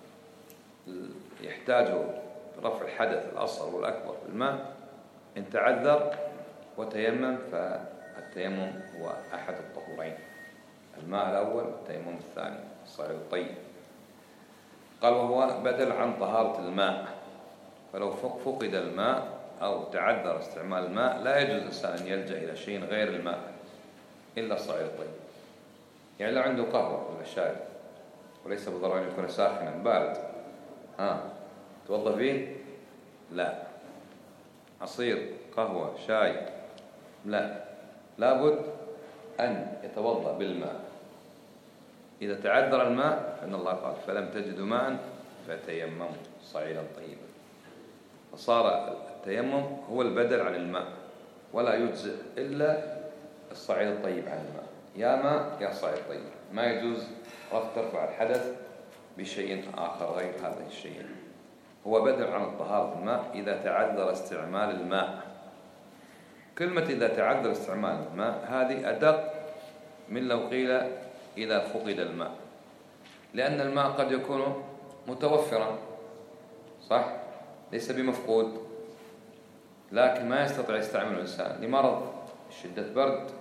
يحتاجه رفع الحدث الأصغر والأكبر بالماء إن تعذر وتيمم، فالتيمم هو أحد الطهورين، الماء الأول والتيمم الثاني الصعيد الطيب. قال وهو بدل عن طهارة الماء، فلو فقد الماء أو تعذر استعمال الماء لا يجوز الإنسان أن يلجأ إلى شيء غير الماء إلا الصعيد الطيب. يعني لو عنده قهوة ولا شاي، وليس بالضرورة أن يكون ساخنا بارد، توضأ فيه؟ لا. عصير، قهوة، شاي، لا، لابد أن يتوضأ بالماء. إذا تعذر الماء فإن الله قال فلم تجدوا ماء فتيمموا صعيدا طيبا، فصار التيمم هو البدل عن الماء، ولا يجزئ إلا الصعيد الطيب عن الماء، يا ماء يا صعيد طيب، ما يجوز ترفع الحدث بشيء آخر غير هذا الشيء. هو بدل عن طهارة الماء إذا تعذر استعمال الماء. كلمة إذا تعذر استعمال الماء هذه أدق من لو قيل إذا فقد الماء، لأن الماء قد يكون متوفرا، صح؟ ليس بمفقود، لكن ما يستطيع يستعمل الإنسان لمرض، شدة برد،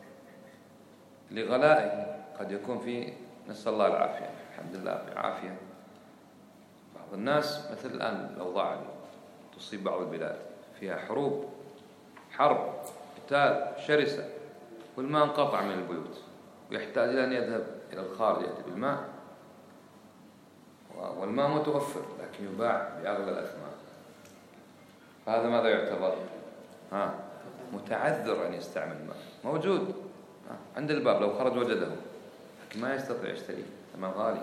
لغلائه، قد يكون في، نسأل الله العافية، الحمد لله بالعافية. بعض الناس مثل الآن الأوضاع اللي تصيب بعض البلاد فيها حرب، قتال شرسة، والماء انقطع من البيوت، ويحتاج إلى أن يذهب إلى الخارج يأتي بالماء، والماء متوفر لكن يباع بأغلى الأثمان، فهذا ماذا يعتبر؟ متعذر أن يستعمل الماء، موجود عند الباب، لو خرج وجده، لكن ما يستطيع يشتريه، ثمن غالي.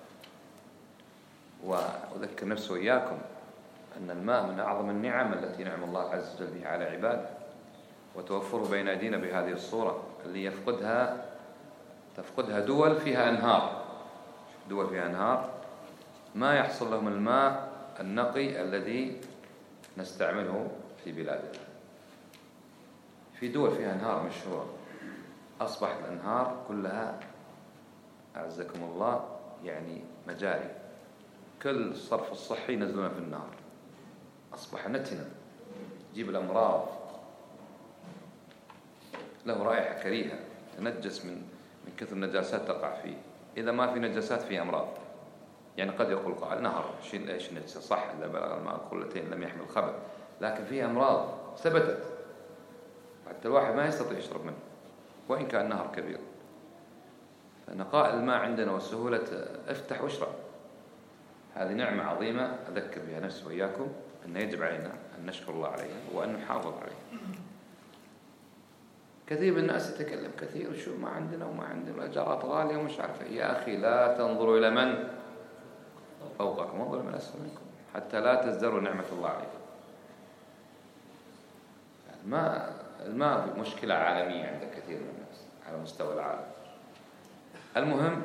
وأذكر نفسي وإياكم أن الماء من أعظم النعم التي نعم الله عز وجل بها على عباده، وتوفره بين أيدينا بهذه الصورة اللي تفقدها دول فيها أنهار ما يحصل لهم الماء النقي الذي نستعمله في بلادنا. في دول فيها أنهار مشهورة أصبحت الأنهار كلها أعزكم الله يعني مجاري، كل الصرف الصحي ينزلونه في النهر، أصبح نتنا يجيب الأمراض، له رائحة كريهة، تنجس من كثر النجاسات تقع فيه. إذا ما في نجاسات فيه أمراض. يعني قد يقول قائل نهر ايش نجسه، صح إذا بلغ الماء قلتين لم يحمل خبث، لكن فيه أمراض ثبتت حتى الواحد ما يستطيع يشرب منه وإن كان نهر كبير. فنقاء الماء عندنا وسهولة افتح واشرب، هذه نعمة عظيمة أذكر بها نفسي وإياكم أن يجب علينا أن نشكر الله عليها وأن نحافظ عليها. كثير من الناس يتكلم كثير شو ما عندنا وما عندنا، الأجارات غالية ومش عارفة. يا أخي لا تنظروا إلى من فوقكم، انظروا من أسفل منكم حتى لا تزدروا نعمة الله عليكم. الماء مشكلة عالمية عند كثير من الناس على مستوى العالم. المهم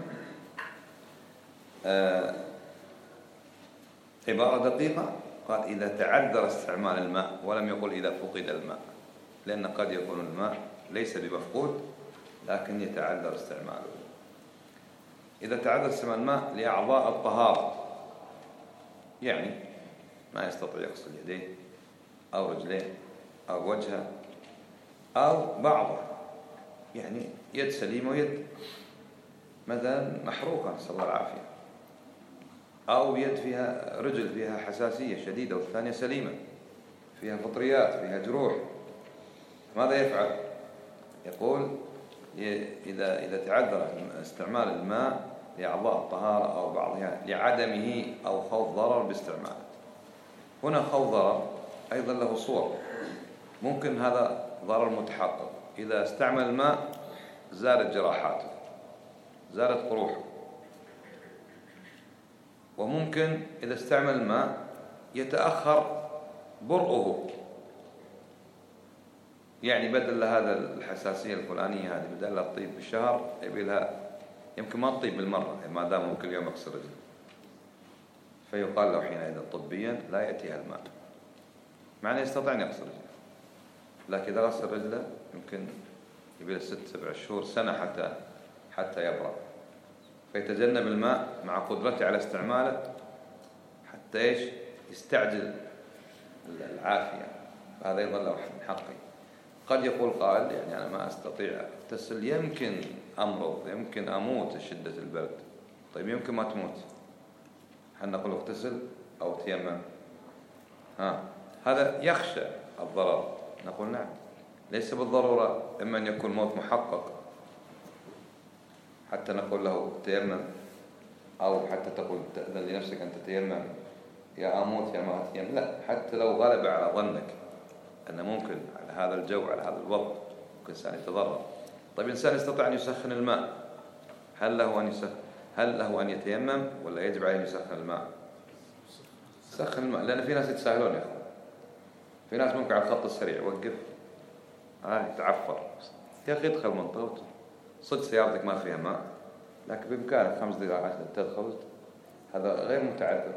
عبارة دقيقة، قال إذا تعذر استعمال الماء، ولم يقل إذا فقد الماء. لأن قد يكون الماء ليس بمفقود لكن يتعذر استعماله. إذا تعذر استعمال الماء لأعضاء الطهارة، يعني ما يستطيع يغسل يديه أو رجليه أو وجهه أو بعضه، يعني يد سليمة ويد مثلا محروقة نسأل الله العافية، أو يد فيها رجل فيها حساسية شديدة والثانية سليمة فيها فطريات فيها جروح، ماذا يفعل؟ يقول إذا تعذر استعمال الماء لأعضاء الطهارة أو بعضها لعدمه أو خوف ضرر باستعماله. هنا خوف ضرر أيضا له صور، ممكن هذا ضرر متحقق، إذا استعمل الماء زادت جراحاته زادت قروحه، وممكن إذا استعمل الماء يتأخر برؤه، يعني بدل هذا الحساسية الفلانية هذه بدل لا تطيب بالشهر يبي لها يمكن ما تطيب بالمرة ما دام كل يوم يغسل رجله، فيقال له حينئذ طبيا لا يأتيها الماء، مع أنه يستطيع أن يغسل رجله، لكن إذا غسل رجله يمكن يبي له 6-7 شهور سنة حتى يبرأ، فيتجنب الماء مع قدرته على استعماله حتى يستعجل العافية، هذا أيضا له من حقه. قد يقول قائل يعني أنا ما أستطيع أغتسل، يمكن أمرض يمكن أموت شدة البرد. طيب يمكن ما تموت، هل نقول اغتسل أو تيمم؟ هذا يخشى الضرر، نقول نعم ليس بالضرورة إما أن يكون موت محقق حتى نقول له تيمم، أو حتى تقول تأذن لنفسك أن تتيمم يا أموت يا ما أتيمم، لا، حتى لو غلب على ظنك أن ممكن على هذا الجو على هذا الوضع ممكن إنسان يتضرر. طيب إنسان يستطيع أن يسخن الماء، هل له أن يتيمم ولا يجب عليه أن يسخن الماء؟ سخن الماء، لأن في ناس يتساهلون يا أخوان، في ناس ممكن على الخط السريع يوقف يتعفر، يا أخي ادخل منطقته، صدق سيارتك ما فيها ماء لكن بإمكانك 5 دقائق 10 تدخل، هذا غير متعذر.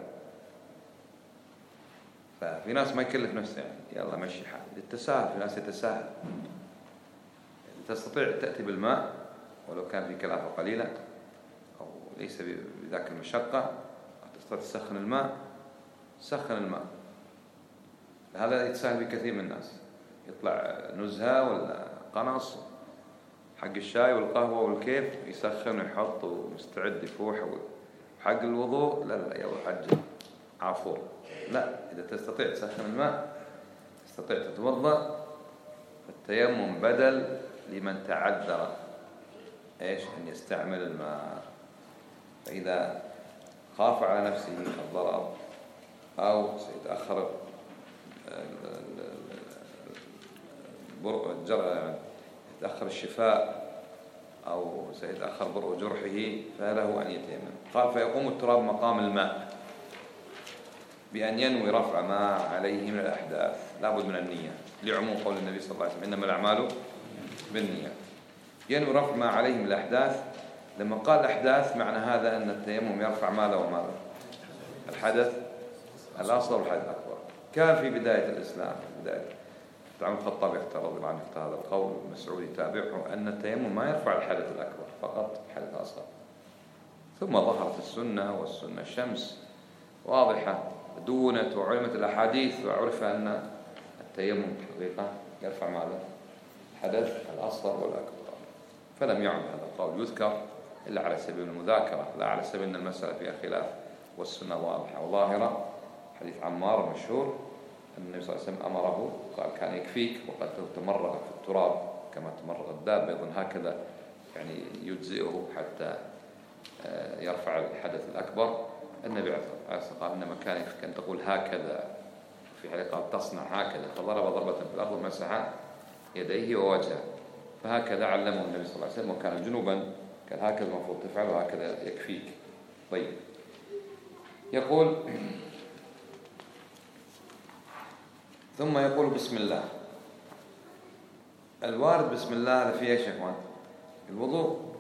ففي ناس ما يكلف نفسه يعني يلا مشي حال التساهل، في ناس يتساهل، تستطيع تأتي بالماء ولو كان في كلافة قليلة أو ليس بذاك المشقة، تستطيع تسخن الماء، سخن الماء، هذا يتساهل بكثير من الناس، يطلع نزهة ولا قنص حق الشاي والقهوة والكيف يسخن ويحط ومستعد يفوح، وحق الوضوء لا يا حج عفور، لا، إذا تستطيع تسخن الماء تستطيع تتوضأ، فالتيمم بدل لمن تعذر أن يستعمل الماء، فإذا خاف على نفسه الضرر أو سيتأخر يتأخر الشفاء أو سيتأخر برء جرحه فله أن يتيمم. قال فيقوم التراب مقام الماء بأن ينوي رفع ما عليه من الأحداث، لابد من النية لعموم قول النبي صلى الله عليه وسلم إنما الأعمال بالنية. ينوي رفع ما عليه من الأحداث، لما قال الأحداث معنى هذا أن التيمم يرفع ماذا وماذا؟ الحدث الأصغر والحدث الأكبر. كان في بداية الإسلام بداية عمر الخطاب يختار رضي الله عنه اختار هذا القول، مسعود يتابعه أن التيمم ما يرفع الحدث الأكبر فقط الحدث الأصغر، ثم ظهرت السنة والسنة الشمس واضحة دونت وعلمت الأحاديث وعرف أن التيمم حقيقة يرفع ماذا؟ الحدث الأصغر والأكبر، فلم يعد هذا القول يذكر إلا على سبيل المذاكرة لا على سبيل أن المسألة فيها خلاف، والسنة واضحة وظاهرة. حديث عمار مشهور أن النبي صلى الله عليه وسلم أمره قال كان يكفيك وقد تمرغ في التراب كما تمرغ الدابة، أيضا هكذا يعني يجزئه حتى يرفع الحدث الأكبر. النبي عليه الصلاة والسلام قال إنما كان يكفيك أن تقول هكذا، في حديث قال تصنع هكذا، فضرب ضربة في الأرض ومسح يديه ووجهه، فهكذا علمه النبي صلى الله عليه وسلم، وكان جنوبا كان هكذا المفروض تفعل وهكذا يكفيك. طيب يقول ثم يقول بسم الله. الوارد بسم الله هذا فيه ايش يا اخوان؟ الوضوء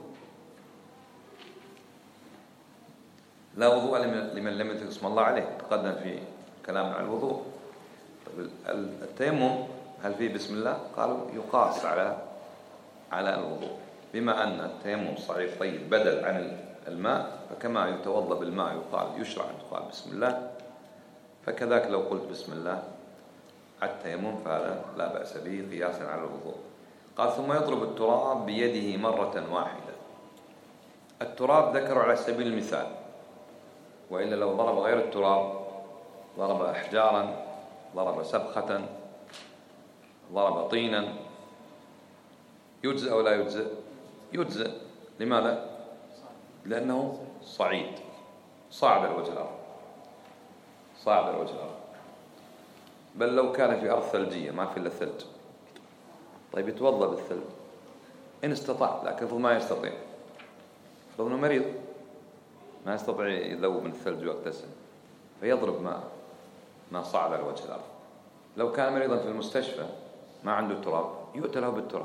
لا وضوء لمن لم يذكر اسم الله عليه، تقدم في كلام عن الوضوء. طيب التيمم هل فيه بسم الله؟ قالوا يقاس على الوضوء، بما أن التيمم صعيد طيب بدل عن الماء، فكما يتوضأ بالماء يشرع أن يقال بسم الله، فكذلك لو قلت بسم الله على التيمم فهذا لا بأس به قياسا على الوضوء. قال ثم يضرب التراب بيده مرة واحدة. التراب ذكروا على سبيل المثال، وإلا لو ضرب غير التراب، ضرب أحجارا، ضرب سبخة، ضرب طينا، يجزئ أو لا يجزئ؟ يجزئ. لماذا؟ لأنه صعيد، صعد الوجه الأرض، صعد الوجه الأرض. بل لو كان في أرض ثلجية ما في إلا ثلج، طيب يتوضأ بالثلج إن استطاع، لكن ما يستطيع، فرض أنه مريض ما يستطيع يذوب من الثلج ويغتسل، فيضرب ما صعد على وجه الأرض. لو كان مريضا في المستشفى ما عنده تراب يؤتى له بالتراب.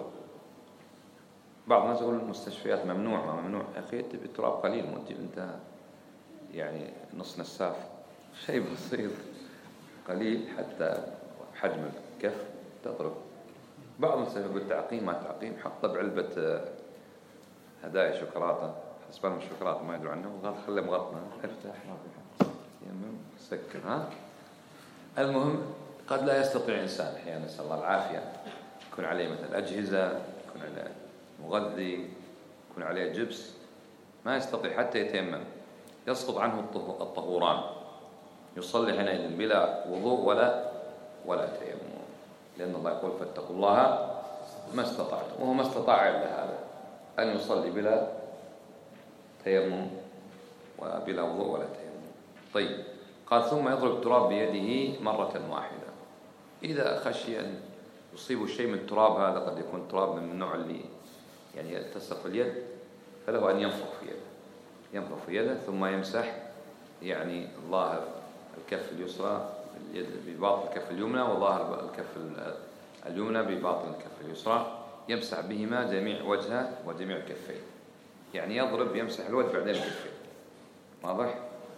بعض الناس يقول المستشفيات ممنوع، ما ممنوع يا أخي، تبي التراب قليل، مو تجيب أنت يعني نص نساف، شيء بسيط قليل حتى حجم الكف تضرب. بعض الناس يقول تعقيم، ما تعقيم، حطه بعلبة هدايا شوكولاتة، حسب لهم الشوكولاتة ما يدروا عنه، وقال خليه مغطنا، افتح يمم سكر. المهم قد لا يستطيع إنسان أحيانا، نسأل الله العافية، يكون عليه مثل أجهزة، يكون عليه مغذي، يكون عليه جبس، ما يستطيع حتى يتيمم، يسقط عنه الطهوران، يصلي حينئذ بلا وضوء ولا تيمم، لأن الله يقول فاتقوا الله ما استطعتم، وهو ما استطاع إلا هذا، أن يصلي بلا تيمم وبلا وضوء ولا تيمم. طيب قال ثم يضرب التراب بيده مرة واحدة. إذا خشي أن يصيب شيء من التراب، هذا قد يكون تراب من النوع اللي يعني يلتصق في اليد، فله أن ينفخ في يده ثم يمسح يعني ظاهر الكف اليسرى بباطن الكف اليمنى، وظاهر الكف اليمنى بباطن الكف اليسرى، يمسح بهما جميع وجهه وجميع كفيه، يعني يضرب يمسح الوجه بعدين الكفين. واضح؟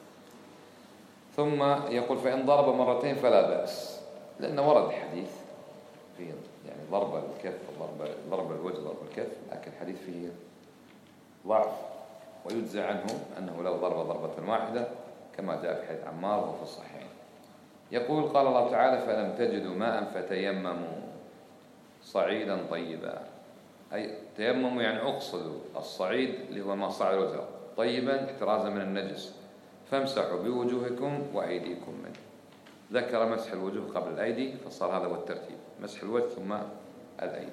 ثم يقول فإن ضرب مرتين فلا بأس، لأنه ورد حديث فيه يعني ضرب الكف، ضرب الوجه، ضرب الكف، لكن الحديث فيه ضعف، ويجزع عنه أنه لو ضرب ضربة واحدة كما جاء في حديث عمار وفي الصحيحين. يقول قال الله تعالى فلم تجدوا ماء فتيمموا صعيدا طيبا، أي تيمموا يعني أقصدوا الصعيد اللي هو ما صعد الوجه طيبا احترازا من النجس، فامسحوا بوجوهكم وأيديكم منه. ذكر مسح الوجوه قبل الأيدي، فصار هذا هو الترتيب، مسح الوجه ثم الأيدي.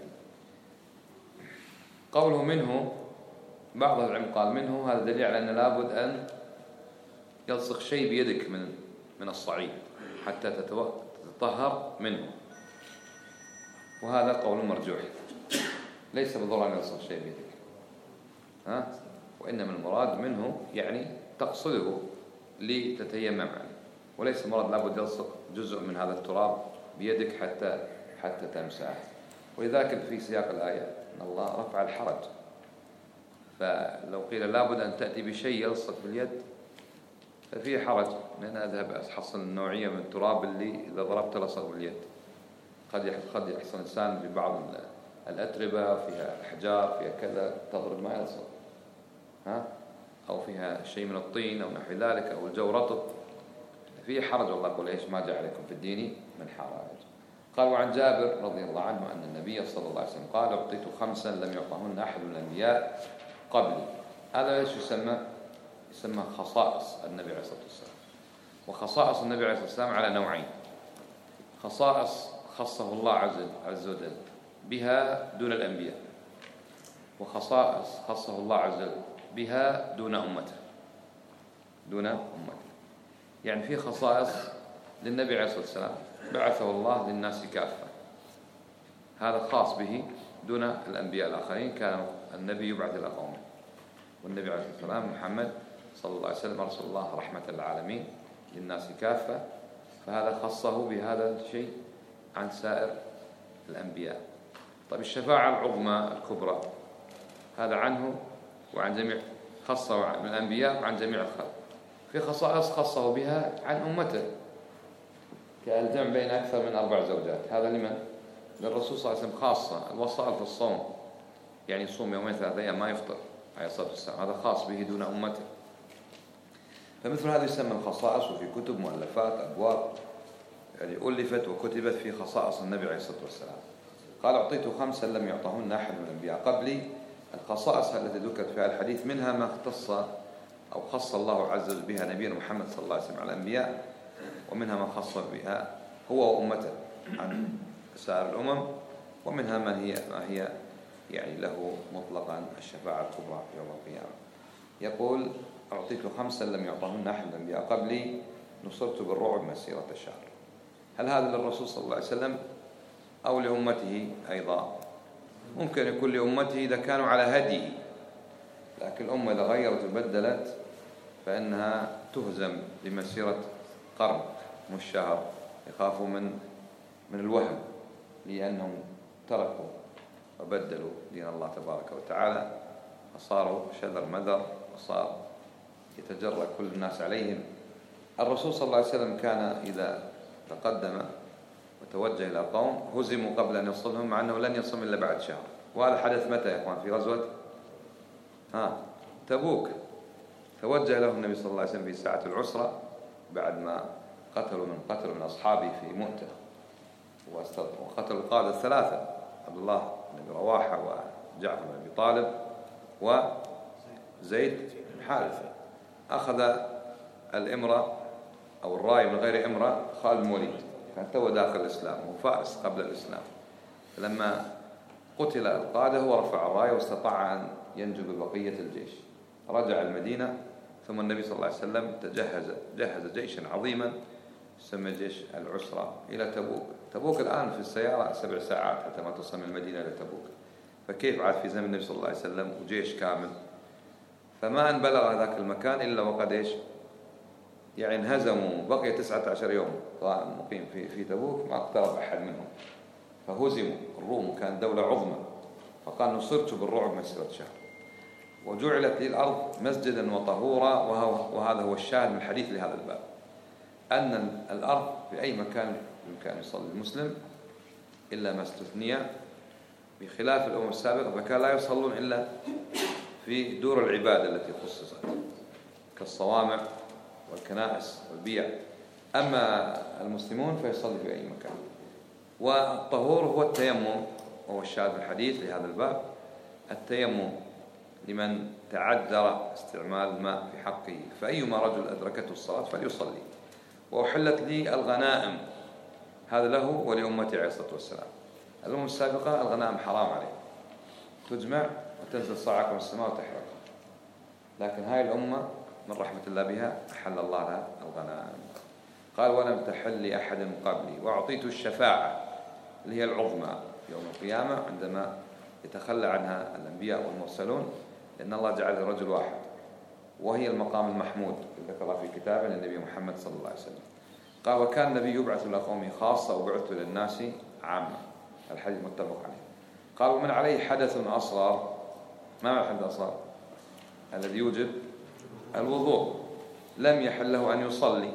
قوله منه، بعض العلم قال منه، هذا دليل على أن لابد أن يلصق شيء بيدك من الصعيد حتى تتطهر منه، وهذا قول مرجوح، ليس بالضرورة أن يلصق شيء بيدك، وإنما المراد منه يعني تقصده لتتيمم عنه، وليس المراد لابد يلصق جزء من هذا التراب بيدك حتى تمسح. ولذلك في سياق الآية أن الله رفع الحرج، فلو قيل لابد أن تأتي بشيء يلصق باليد ففيه حرج، لأن أذهب أحصل النوعية من التراب اللي إذا ضربت لصق باليد. قد يحصل إنسان ببعض الأتربة فيها أحجار فيها كذا تضرب ما يلصق، أو فيها شيء من الطين أو نحو ذلك، أو الجو رطب، فيه حرج. والله يقول إيش ما جاء عليكم في الدين من حرج. قال وعن جابر رضي الله عنه أن النبي صلى الله عليه وسلم قال أعطيت 5 لم يعطهن أحد من الأنبياء قبلي. هذا إيش يسمى خصائص النبي عليه الصلاة والسلام. وخصائص النبي عليه الصلاة والسلام على نوعين: خصائص خصه الله عز وجل بها دون الأنبياء، وخصائص خصه الله عز وجل بها دون أمته. يعني في خصائص للنبي عليه الصلاة والسلام بعثه الله للناس كافة، هذا خاص به دون الأنبياء الآخرين، كان النبي يبعث إلى قومه، والنبي عليه الصلاة والسلام محمد صلى الله عليه وسلم رسول الله رحمة للعالمين للناس كافة، فهذا خصه بهذا الشيء عن سائر الأنبياء. طيب الشفاعة العظمى الكبرى هذا عنه وعن جميع، خصه عن الأنبياء وعن جميع الخلق. في خصائص خصه بها عن أمته، كالجمع بين أكثر من 4 زوجات، هذا لمن؟ للرسول صلى الله عليه وسلم خاصة، الوصال في الصوم، يعني يصوم يومين 3 أيام ما يفطر عليه الصلاة والسلام، هذا خاص به دون أمته. فمثل هذا يسمى الخصائص، وفي كتب مؤلفات أبواب يعني ألفت وكتبت في خصائص النبي عليه الصلاة والسلام. قال أعطيت 5 لم يعطهن أحد من الأنبياء قبلي. الخصائص التي ذكرت فيها الحديث منها ما اختص أو خص الله عز وجل بها نبينا محمد صلى الله عليه وسلم على الأنبياء، ومنها ما خص بها هو وأمته عن سائر الأمم، ومنها ما هي يعني له مطلقا الشفاعة الكبرى في يوم القيامة. يقول أعطيت 5 لم يعطهن أحد من الأنبياء قبلي، نصرت بالرعب مسيرة شهر. هل هذا للرسول صلى الله عليه وسلم أو لأمته أيضا؟ ممكن يكون لأمته إذا كانوا على هديه، لكن الأمة إذا غيرت وبدلت فإنها تهزم لمسيرة قرن مش شهر، يخافوا من الوهم لأنهم تركوا وبدلوا دين الله تبارك وتعالى، فصاروا شذر مذر وصار يتجرأ كل الناس عليهم. الرسول صلى الله عليه وسلم كان إذا تقدم وتوجه إلى قوم هزموا قبل أن يصلهم، مع أنه لن يصم إلا بعد شهر. وهذا حدث متى يا إخوان؟ في غزوة تبوك. توجه له النبي صلى الله عليه وسلم في ساعة العسرة بعد ما قتلوا من أصحابه في مؤتة، وقتلوا القادة 3 عبد الله بن رواحة وجعفر بن أبي طالب وزيد بن حارثة. أخذ الإمرة أو الراية من غير إمرة خالد بن الوليد، كان تو داخل الإسلام وهو فارس قبل الإسلام. لما قتل القادة هو رفع الراية واستطاع أن ينجو ببقية الجيش، رجع المدينة. ثم النبي صلى الله عليه وسلم جهز جيشا عظيما يسمى جيش العسرة إلى تبوك. تبوك الآن في السيارة 7 ساعات حتى ما تصل من المدينة إلى تبوك، فكيف عاد في زمن النبي صلى الله عليه وسلم وجيش كامل؟ فما أن بلغ ذاك المكان إلا وقد يعني انهزموا. بقي 19 يوم مقيم في تبوك، ما اقترب أحد منهم، فهزموا. الروم كانت دولة عظمى، فقال نصرت بالرعب مسيرة شهر، وجعلت لي الأرض مسجدا وطهورا. وهذا هو الشاهد من الحديث لهذا الباب، أن الأرض في أي مكان يمكن أن يصلي المسلم إلا ما استثني، بخلاف الأمم السابقة فكان لا يصلون إلا في دور العبادة التي خصصت كالصوامع والكنائس والبيع. أما المسلمون فيصلي في أي مكان. والطهور هو التيمم، وهو الشاهد من الحديث لهذا الباب. التيمم لمن تعذر استعمال الماء في حقه، فأيما رجل أدركته الصلاة فليصلي. وأحلت لي الغنائم، هذا له ولأمتي عليه الصلاة والسلام. الأمم السابقة الغنائم حرام عليه، تجمع وتنزل صاعقة من السماء وتحرق، لكن هاي الأمة من رحمة الله بها أحل الله لها الغنائم. قال ولم تحل لأحد من قبلي. وأعطيت الشفاعة اللي هي العظمى يوم القيامة عندما يتخلى عنها الأنبياء والمرسلون، لأن الله جعل رجل واحد، وهي المقام المحمود ذكر في كتابه للنبي محمد صلى الله عليه وسلم. قال وكان النبي يبعث إلى قومه خاصة وبعث للناس عامة. الحديث متفق عليه. قال ومن عليه حدث أصغر. ما هو الحدث الأصغر؟ الذي يوجب الوضوء. لم يحل له أن يصلي،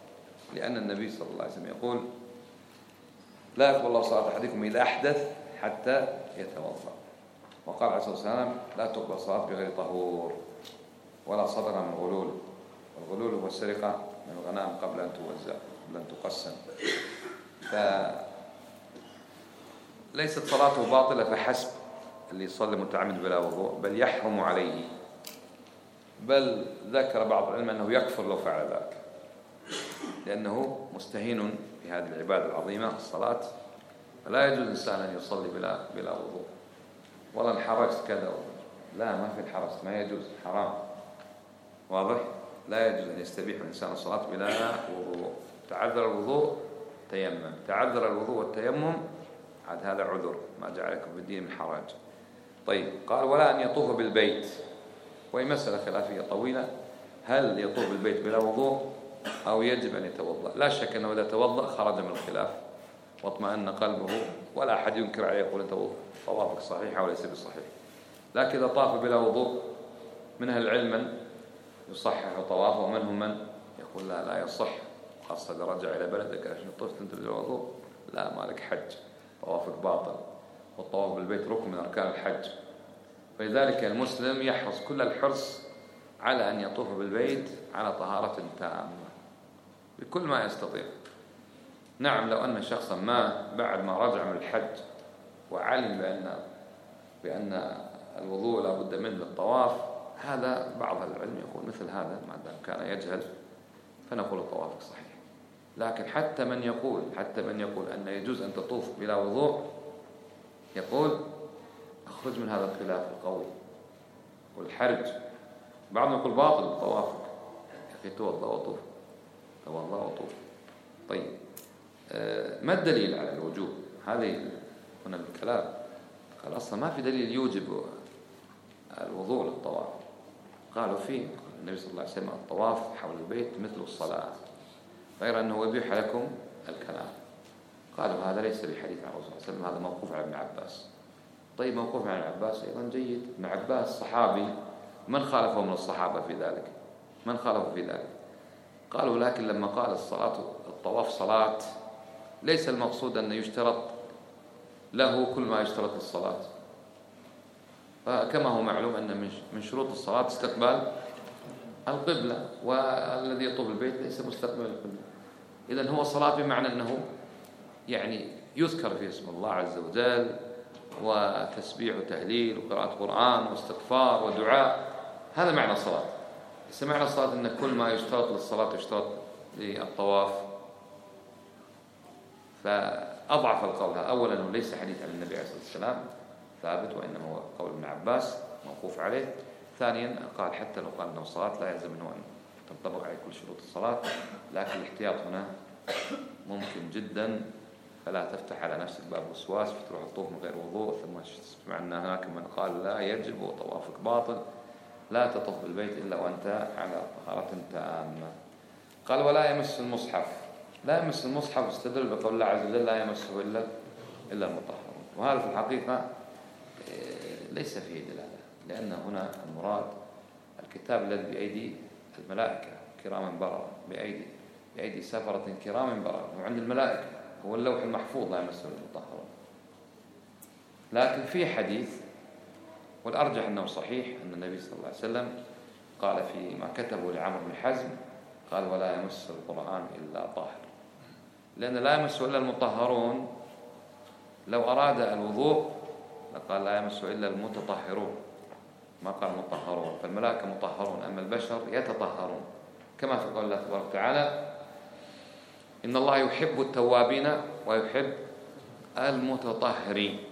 لأن النبي صلى الله عليه وسلم يقول لا يقبل الله صلاة أحدكم إذا أحدث حتى يتوضأ. وقال عليه الصلاة والسلام لا تقبل صلاة بغير طهور ولا صدقة من غلول. والغلول هو السرقة من الغنائم قبل أن توزع، قبل أن تقسم. فليست صلاته باطلة فحسب اللي يصلي متعمد بلا وضوء، بل يحرم عليه. بل ذكر بعض العلماء أنه يكفر لو فعل ذلك، لأنه مستهين بهذه العبادة العظيمة الصلاة. فلا يجوز الإنسان أن يصلي بلا وضوء. والله انحرجت كذا، لا ما في انحرجت، ما يجوز، حرام. واضح؟ لا يجوز أن يستبيح الإنسان الصلاة بلا وضوء. تعذر الوضوء تيمم، تعذر الوضوء والتيمم عاد هذا عذر، ما جعلكم في الدين من حرج. طيب قال ولا أن يطوف بالبيت. وهي مسألة خلافية طويلة، هل يطوف بالبيت بلا وضوء أو يجب أن يتوضأ؟ لا شك أنه إذا توضأ خرج من الخلاف واطمأن قلبه، ولا أحد ينكر عليه يقول أنت طوافك صحيح أو ليس بصحيح. لكن إذا طاف بلا وضوء من أهل العلم من يصحح طوافه، ومنهم من يقول لا يصح، خاصة إذا رجع إلى بلدك عشان طفت أنت بلا وضوء، لا مالك حج، طوافك باطل، والطواف بالبيت ركن من أركان الحج. فلذلك المسلم يحرص كل الحرص على أن يطوف بالبيت على طهارة تامة بكل ما يستطيع. نعم، لو أن شخصا ما بعد ما رجع من الحج وعلم بأن الوضوء لا بد منه للطواف، هذا بعض العلم يقول مثل هذا ما دام كان يجهل فنقول طوافك صحيح. لكن حتى من يقول أن يجوز أن تطوف بلا وضوء يقول أخرج من هذا الخلاف القوي والحرج. بعضهم يقول باطل طوافك، يا أخي توضأ وطوف. طيب، ما الدليل على الوجوب؟ هذه هنا الكلام. قال أصلا ما في دليل يوجب الوضوء للطواف. قالوا فيه النبي صلى الله عليه وسلم الطواف حول البيت مثل الصلاة، غير أنه يبيح لكم الكلام. قالوا هذا ليس بحديث عن الرسول صلى الله عليه وسلم، هذا موقوف على ابن عباس. طيب، موقوف عن ابن عباس أيضا جيد، ابن عباس صحابي، من خالفه من الصحابة في ذلك؟ من خالفه في ذلك؟ قالوا لكن لما قال الطواف صلاة، ليس المقصود أن يشترط له كل ما يشترط للصلاة. فكما هو معلوم أن من شروط الصلاة استقبال القبلة، والذي يطوف البيت ليس مستقبل القبلة. إذن هو صلاة بمعنى أنه يعني يذكر فيه اسم الله عز وجل، وتسبيح وتهليل وقراءة قرآن واستغفار ودعاء. هذا معنى الصلاة. ليس معنى الصلاة أن كل ما يشترط للصلاة يشترط للطواف. فأضعف القول أولا أنه ليس حديث عن النبي عليه الصلاة والسلام ثابت، وإنما هو قول ابن عباس موقوف عليه. ثانيا قال حتى لو قال أنه الصلاة لا يلزم أنه أن تنطبق عليه كل شروط الصلاة، لكن الاحتياط هنا ممكن جدا، فلا تفتح على نفسك باب وسواس فتروح تطوف من غير وضوء ثم تسمع أن هناك من قال لا يجب وطوافك باطل. لا تطوف بالبيت إلا وأنت على طهارة تامة. قال ولا يمس المصحف. لا يمس المصحف استدل بقول الله عز وجل لا يمسه إلا المطهرون، وهذا في الحقيقة ليس فيه دلالة، لأن هنا المراد الكتاب الذي بأيدي الملائكة كراما بررة، بأيدي سفرة كرام بررة، وعند الملائكة هو اللوح المحفوظ لا يمسه المطهرون. لكن في حديث، والأرجح أنه صحيح، أن النبي صلى الله عليه وسلم قال فيما كتبه لعمرو بن حزم قال ولا يمس القرآن إلا طاهر، لأن لا يمسه إلا المطهرون. لو أراد الوضوء لقال لا يمسه إلا المتطهرون، ما قال مطهرون. فالملائكة مطهرون، أما البشر يتطهرون، كما في قول الله تبارك وتعالى إن الله يحب التوابين ويحب المتطهرين.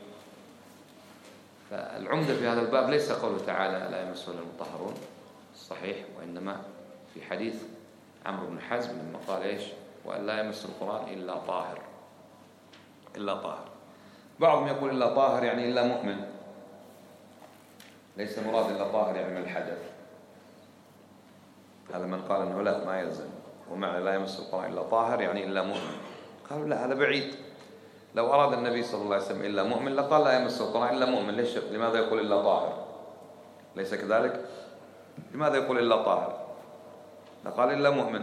فالعمدة في هذا الباب ليس قوله تعالى لا يمسه إلا المطهرون الصحيح، وإنما في حديث عمرو بن حزم لما قال إيش وأن لا يمس القرآن إلا طاهر. بعضهم يقول إلا طاهر يعني إلا مؤمن، ليس مراد إلا طاهر يعني من الحدث. هذا من قال أنه لا ما يلزم، ومعنى لا يمس القرآن إلا طاهر يعني إلا مؤمن. قالوا لا، هذا بعيد. لو أراد النبي صلى الله عليه وسلم إلا مؤمن لقال لا يمس القرآن إلا مؤمن. لماذا يقول إلا طاهر؟ ليس كذلك؟ لماذا يقول إلا طاهر؟ لقال إلا مؤمن.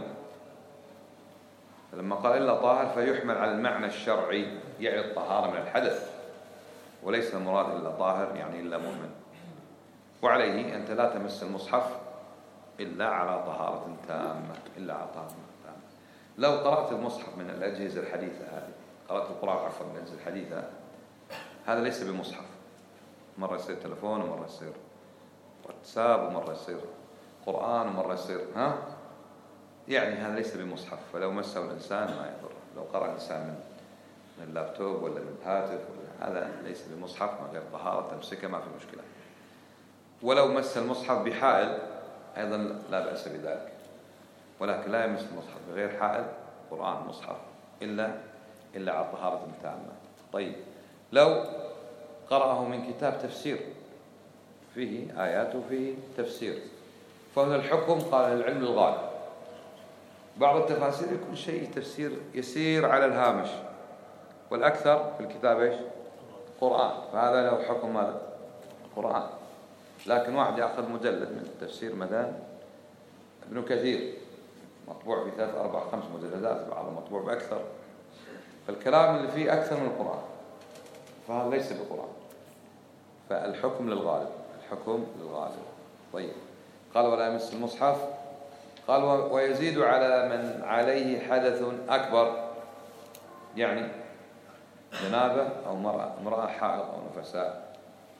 فلما قال إلا طاهر فيحمل على المعنى الشرعي، يعني الطهارة من الحدث، وليس المراد إلا طاهر يعني إلا مؤمن. وعليه أنت لا تمس المصحف إلا على طهارة تامة. لو قرأت المصحف من الأجهزة الحديثة هذه، قرأت القرآن عفوا من الأجهزة الحديثة، هذا ليس بمصحف. مرة يصير تلفون، ومرة يصير واتساب، ومرة يصير قرآن، ومرة يصير يعني هذا ليس بمصحف. فلو مسه الإنسان ما يضر. لو قرأ الإنسان من اللابتوب ولا من الهاتف هذا ليس بمصحف، من غير طهارة تمسكه ما في مشكلة. ولو مس المصحف بحائل أيضا لا بأس بذلك، ولكن لا يمس المصحف بغير حائل، قرآن مصحف، إلا على طهارة تامة. طيب، لو قرأه من كتاب تفسير فيه آيات وفيه تفسير، فهنا الحكم قال العلم الغالب. بعض التفاسير يكون شيء تفسير يسير على الهامش، والأكثر في الكتاب إيش؟ قرآن، فهذا له حكم ماذا؟ قرآن. لكن واحد يأخذ مجلد من التفسير مثلا ابن كثير مطبوع في 3 4 5 مجلدات، بعضهم مطبوع بأكثر، فالكلام اللي فيه أكثر من القرآن، فهذا ليس بقرآن. فالحكم للغالب، الحكم للغالب. طيب، قال ولا يمس المصحف. قال ويزيد على من عليه حدث أكبر، يعني جنابة أو امرأة حائض أو نفساء،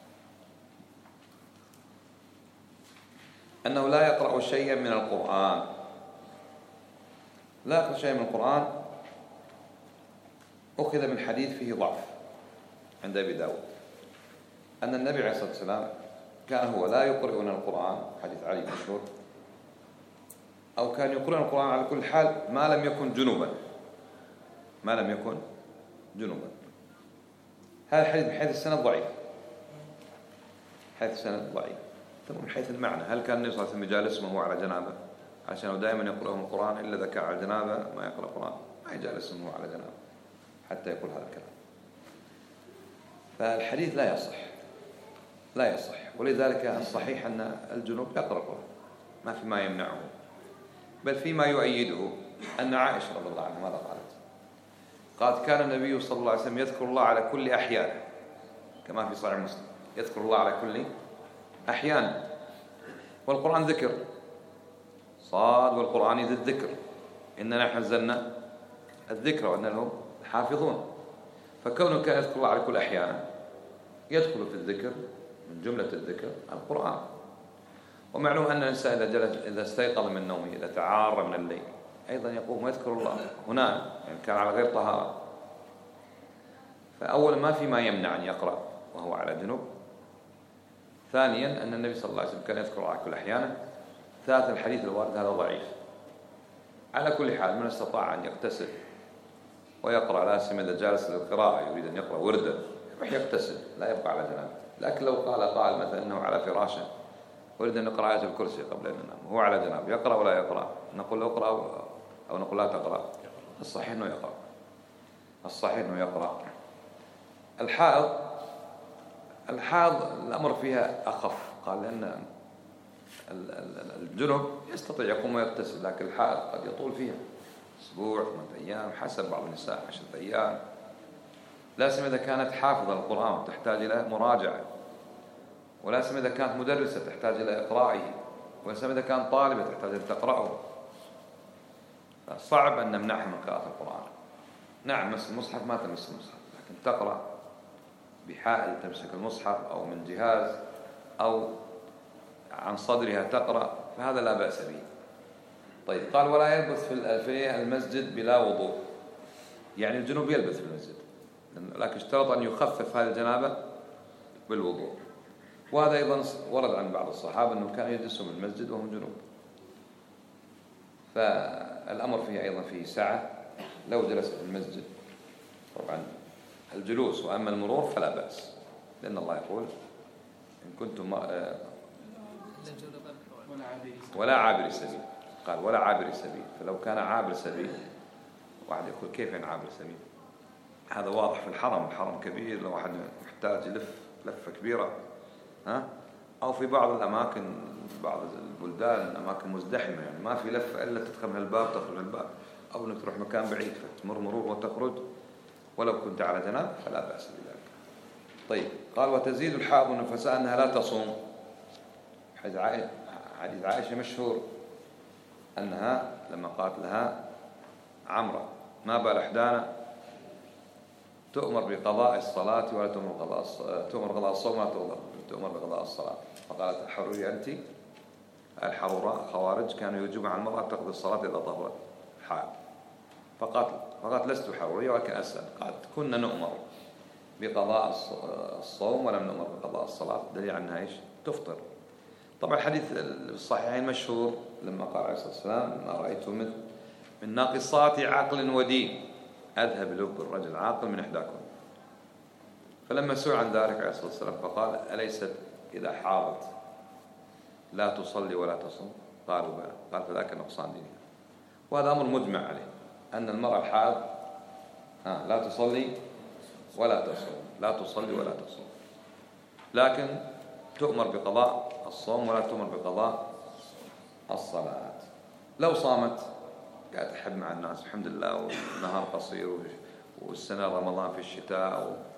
أنه لا يقرأ شيئا من القرآن. لا يقرأ شيئا من القرآن أخذ من حديث فيه ضعف عند أبي داود، أن النبي عليه الصلاة والسلام كان هو لا يقرئنا القرآن، حديث علي مشهور، أو كان يقرئنا القرآن على كل حال ما لم يكن جنوبا، ما لم يكن جنوبا. هذا الحديث من حيث السند ضعيف، حيث السند ضعيف. ثم من حيث المعنى، هل كان النبي صلى الله عليه وسلم يجالس وهو على جنابه؟ عشان دائما يقرأهم القرآن، إلا إذا كان على جنابه ما يقرأ القرآن، ما يجالس وهو على جنابه حتى يقول هذا الكلام. فالحديث لا يصح، لا يصح. ولذلك الصحيح أن الجنوب يقرأ القرآن، ما في ما يمنعه، بل فيما يؤيده أن عائشة رضي الله عنها ماذا قالت؟ قالت كان النبي صلى الله عليه وسلم يذكر الله على كل أحيان، كما في صحيح مسلم، يذكر الله على كل أحيان. والقرآن ذكر، صاد والقرآن ذي الذكر، إننا نحن نزلنا الذكر وإن له حافظون. فكونه كان يذكر الله على كل أحيان يدخل في الذكر، من جملة الذكر القرآن. ومعلوم أن الإنسان إذا استيقظ من نومه، إذا تعار من الليل، أيضا يقوم ويذكر الله هنا، يعني كان على غير طهارة. فأولا ما في ما يمنع أن يقرأ وهو على جنوب. ثانيا أن النبي صلى الله عليه وسلم كان يذكر الله على كل أحيان. ثالثا الحديث الوارد هذا ضعيف. على كل حال من استطاع أن يغتسل ويقرأ، لا سيما إذا جالس للقراءة يريد أن يقرأ وردا، يروح يغتسل لا يبقى على جنابه. لكن لو قال مثلا أنه على فراشه ويريد أن يقرأ آية الكرسي قبل أن ينام وهو على جنابه، يقرأ ولا يقرأ؟ نقول له اقرأ أو نقول لا تقرأ؟ الصحيح أنه يقرأ، الصحيح أنه يقرأ. الحائض الأمر فيها أخف، قال لأن الجنب يستطيع يقوم ويغتسل، لكن الحائض قد يطول فيها أسبوع 8 أيام حسب بعض النساء 10 أيام، لا سيما إذا كانت حافظة القرآن وتحتاج إلى مراجعة، ولا سيما إذا كانت مدرسة تحتاج إلى إقرائه، ولا سيما إذا كانت طالبة تحتاج إلى تقرأه. صعب أن نمنعها من قراءة القرآن. نعم مس المصحف ما تمس المصحف، لكن تقرأ بحائل تمسك المصحف أو من جهاز أو عن صدرها تقرأ، فهذا لا بأس به. طيب، قال ولا يلبث في المسجد بلا وضوء، يعني الجنوب يلبث في المسجد، لكن اشترط أن يخفف هذه الجنابة بالوضوء. وهذا أيضا ورد عن بعض الصحابة أنه كان يجلسوا من المسجد وهم جنوب، فالأمر فيه أيضا فيه سعة لو جلس في المسجد. طبعا الجلوس، وأما المرور فلا بأس، لأن الله يقول إن كنتم ولا عابر سبيل، قال ولا عابر سبيل. فلو كان عابر سبيل، واحد يقول كيف يعني عابر سبيل؟ هذا واضح في الحرم كبير، لو واحد محتاج يلف لفة كبيرة، أو في بعض الأماكن، بعض البلدان أماكن مزدحمة، يعني ما في لفة إلا تدخل من الباب تخرج من الباب، أو إنك تروح مكان بعيد فتمر مرور وتخرج، ولو كنت على جناب فلا بأس بذلك. طيب، قال وتزيد الحائض النفساء أنها لا تصوم. حديث عائشة مشهور أنها لما قالت لها عمرة ما بال إحدانا تؤمر بقضاء الصلاة ولا تؤمر قضاء الصوم ولا تؤمر بقضاء الصلاة، فقالت حروري أنت. الحرورة خوارج كانوا يجب على المرأة تقضي الصلاة إذا طهرت حائض، فقالت لست حرورية ولكن أسأل. قالت كنا نؤمر بقضاء الصوم ولم نؤمر بقضاء الصلاة، دليل عنها إيش؟ تفطر. طبعا الحديث الصحيحين مشهور لما قال عليه الصلاة والسلام ما رأيت من ناقصات عقل ودين أذهب لب الرجل عاقل من إحداكم. فلما سئل عن ذلك عليه الصلاة والسلام فقال أليست إذا حاضت لا تصلي ولا تصوم؟ قالوا بلى. قال فذاك نقصان دينها. وهذا أمر مجمع عليه أن المرأة الحائض لا تصلي ولا تصوم، لا تصلي ولا تصوم، لكن تؤمر بقضاء الصوم ولا تؤمر بقضاء الصلاة. لو صامت قاعد تحب مع الناس الحمد لله، والنهار قصير والسنة رمضان في الشتاء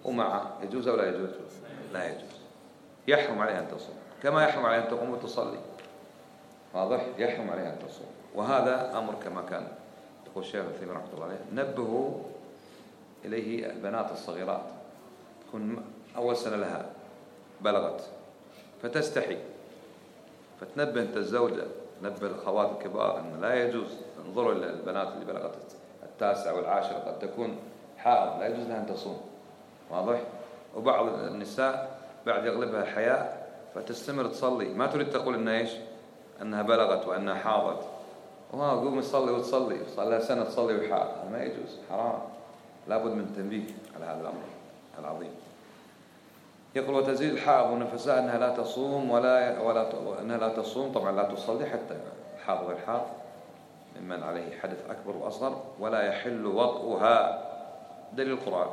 ومعه يجوز أو لا يجوز؟ لا يجوز. يحرم عليها أن تصوم كما يحرم عليها أن تقوم وتصلي. واضح؟ يحرم عليها أن تصوم. وهذا أمر كما كان يقول الشيخ العثيمين رحمه الله عليه، نبهوا إليه البنات الصغيرات تكون أول سنة لها بلغت فتستحي، فتنبه أنت الزوجة، نبه الأخوات الكبار أن لا يجوز. انظروا إلى البنات اللي بلغت 9 والعاشرة قد تكون حائض، لا يجوز لها أن تصوم. واضح؟ وبعض النساء بعد يغلبها الحياء فتستمر تصلي، ما تريد تقول إنها إيش؟ أنها بلغت وأنها حاضت، قوم تصلي وتصلي، صار لها سنة تصلي وحائض، هذا ما يجوز، حرام. لابد من تنبيه على هذا الأمر العظيم. يقول وتزيد الحائض والنفساء أنها لا تصوم أنها لا تصوم، طبعا لا تصلي حتى الحائض غير حائض ممن عليه حدث أكبر وأصغر، ولا يحل وطئها. دليل القرآن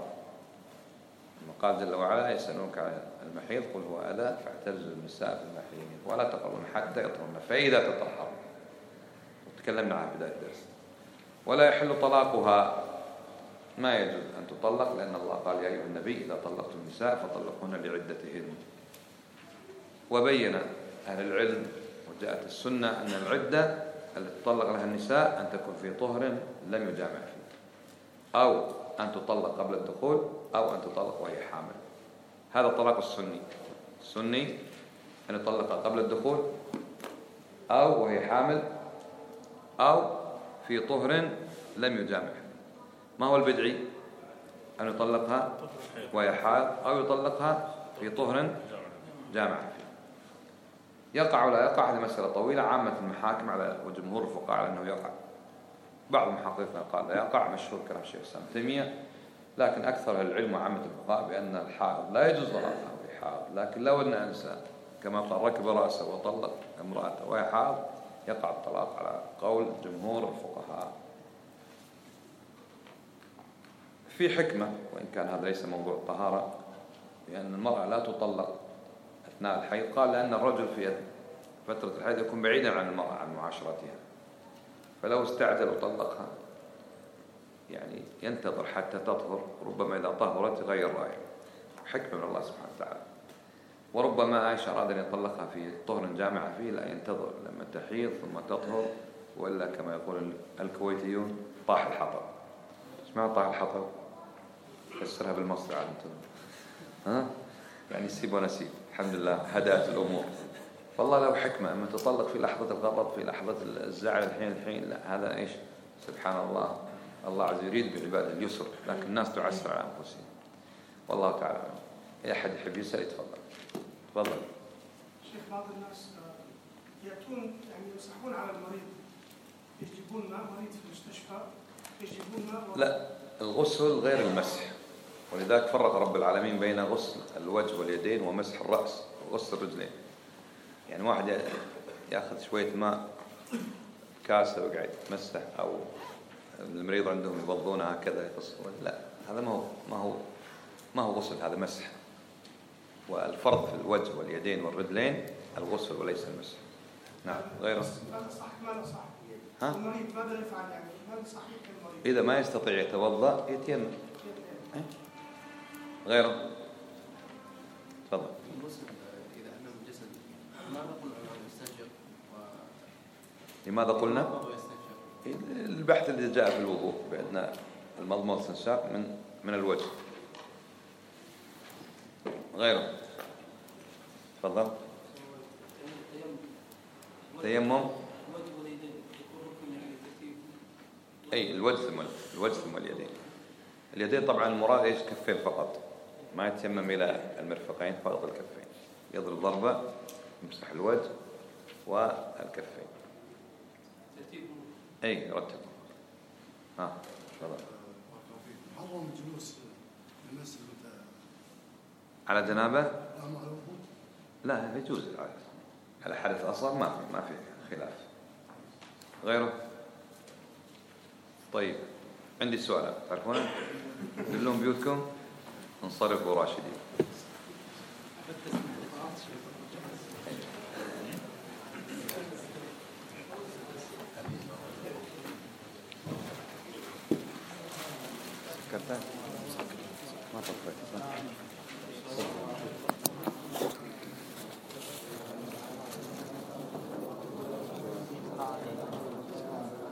قال جل وعلا يسألونك عن المحيض قل هو أذى فاعتزلوا النساء في المحيض ولا تقربن حتى يطهرن فإذا تطهرن، وتكلمنا عن بداية الدرس. ولا يحل طلاقها، ما يجوز أن تطلق، لأن الله قال يا أيها النبي إذا طلقتم النساء فطلقوهن لعدتهن. وبين أهل العلم وجاءت السنة أن العدة التي تطلق لها النساء أن تكون في طهر لم يجامع فيه، أو أن تطلق قبل الدخول، أو أن تطلق وهي حامل. هذا الطلاق السني أن يطلق قبل الدخول، أو وهي حامل، أو في طهر لم يجامع. ما هو البدعي؟ أن يطلقها وهي حائض، أو يطلقها في طهر جامع فيه. يقع ولا يقع هذه مسألة طويلة. عامة المحاكم على وجمهور الفقهاء على أنه يقع، بعض المحققين قال لا يقع، مشهور كلام الشيخ الإسلام ابن تيمية، لكن أكثر العلم وعامة الفقهاء بأن الحائض لا يجوز طلاقها وهي حائض، لكن لو أن إنسان كما قال ركب رأسه وطلق امرأته وهي حائض يقع الطلاق على قول جمهور الفقهاء. في حكمة، وإن كان هذا ليس موضوع الطهارة، لأن المرأة لا تطلق أثناء الحيض. قال لأن الرجل في فترة الحيض يكون بعيدا عن المرأة عن معاشرتها، فلو استعجل وطلقها يعني ينتظر حتى تطهر، ربما إذا طهرت يغير رأيه، حكمة من الله سبحانه وتعالى. وربما عائشة أراد أن يطلقها في طهر جامع فيه، لا ينتظر لما تحيض ثم تطهر، وإلا كما يقول الكويتيون طاح الحطب. ايش معنى طاح الحطب؟ فسرها بالمصري عاد انتم، يعني سيب ونسيب. الحمد لله هدأت الأمور. والله لو حكمة أما تطلق في لحظة الغضب، في لحظة الزعل، الحين لا، هذا إيش؟ سبحان الله، الله عز يريد بعباده اليسر، لكن الناس تعسر على أنفسهم. والله تعالى أعلم. أي أحد يحب يسأل يتفضل. تفضل. شيخ، بعض الناس يأتون يعني يصحون على المريض، يجيبون ماء، مريض في المستشفى يجيبون ماء لا، الغسل غير المسح، ولذلك فرق رب العالمين بين غسل الوجه واليدين ومسح الرأس وغسل الرجلين. يعني واحد يأخذ شوية ماء كاسة وقاعد يتمسح، أو المريض عندهم يبضونه هكذا يغسلون، لا، هذا ما هو غسل، هذا مسح. والفرق في الوجه واليدين والرجلين الغسل وليس المسح. نعم. غيره هذا صح ما لا صح. المريض ماذا يفعل يعني؟ ماذا صحيح المريض؟ إذا ما يستطيع يتوضأ يتيمم. غيره تفضل. إذا أنه جسد ماذا قلنا أنه يستنشق لماذا قلنا؟ البحث اللي جاء في الوضوء بأن المضمض والاستنشاق من الوجه. غيره تفضل. تيمم أي الوجه ثم اليدين. اليدين طبعا المراد إيش؟ كفين فقط، ما يتيمم إلى المرفقين، فقط الكفين. يضرب ضربة يمسح الوجه والكفين. أي رتب. تفضل. حرم الجلوس للناس على جنابه؟ لا، يجوز على حدث أصغر، ما في خلاف. غيره؟ طيب، عندي سؤال تعرفونه؟ دلون بيوتكم انصرفوا راشدين. ما طفيت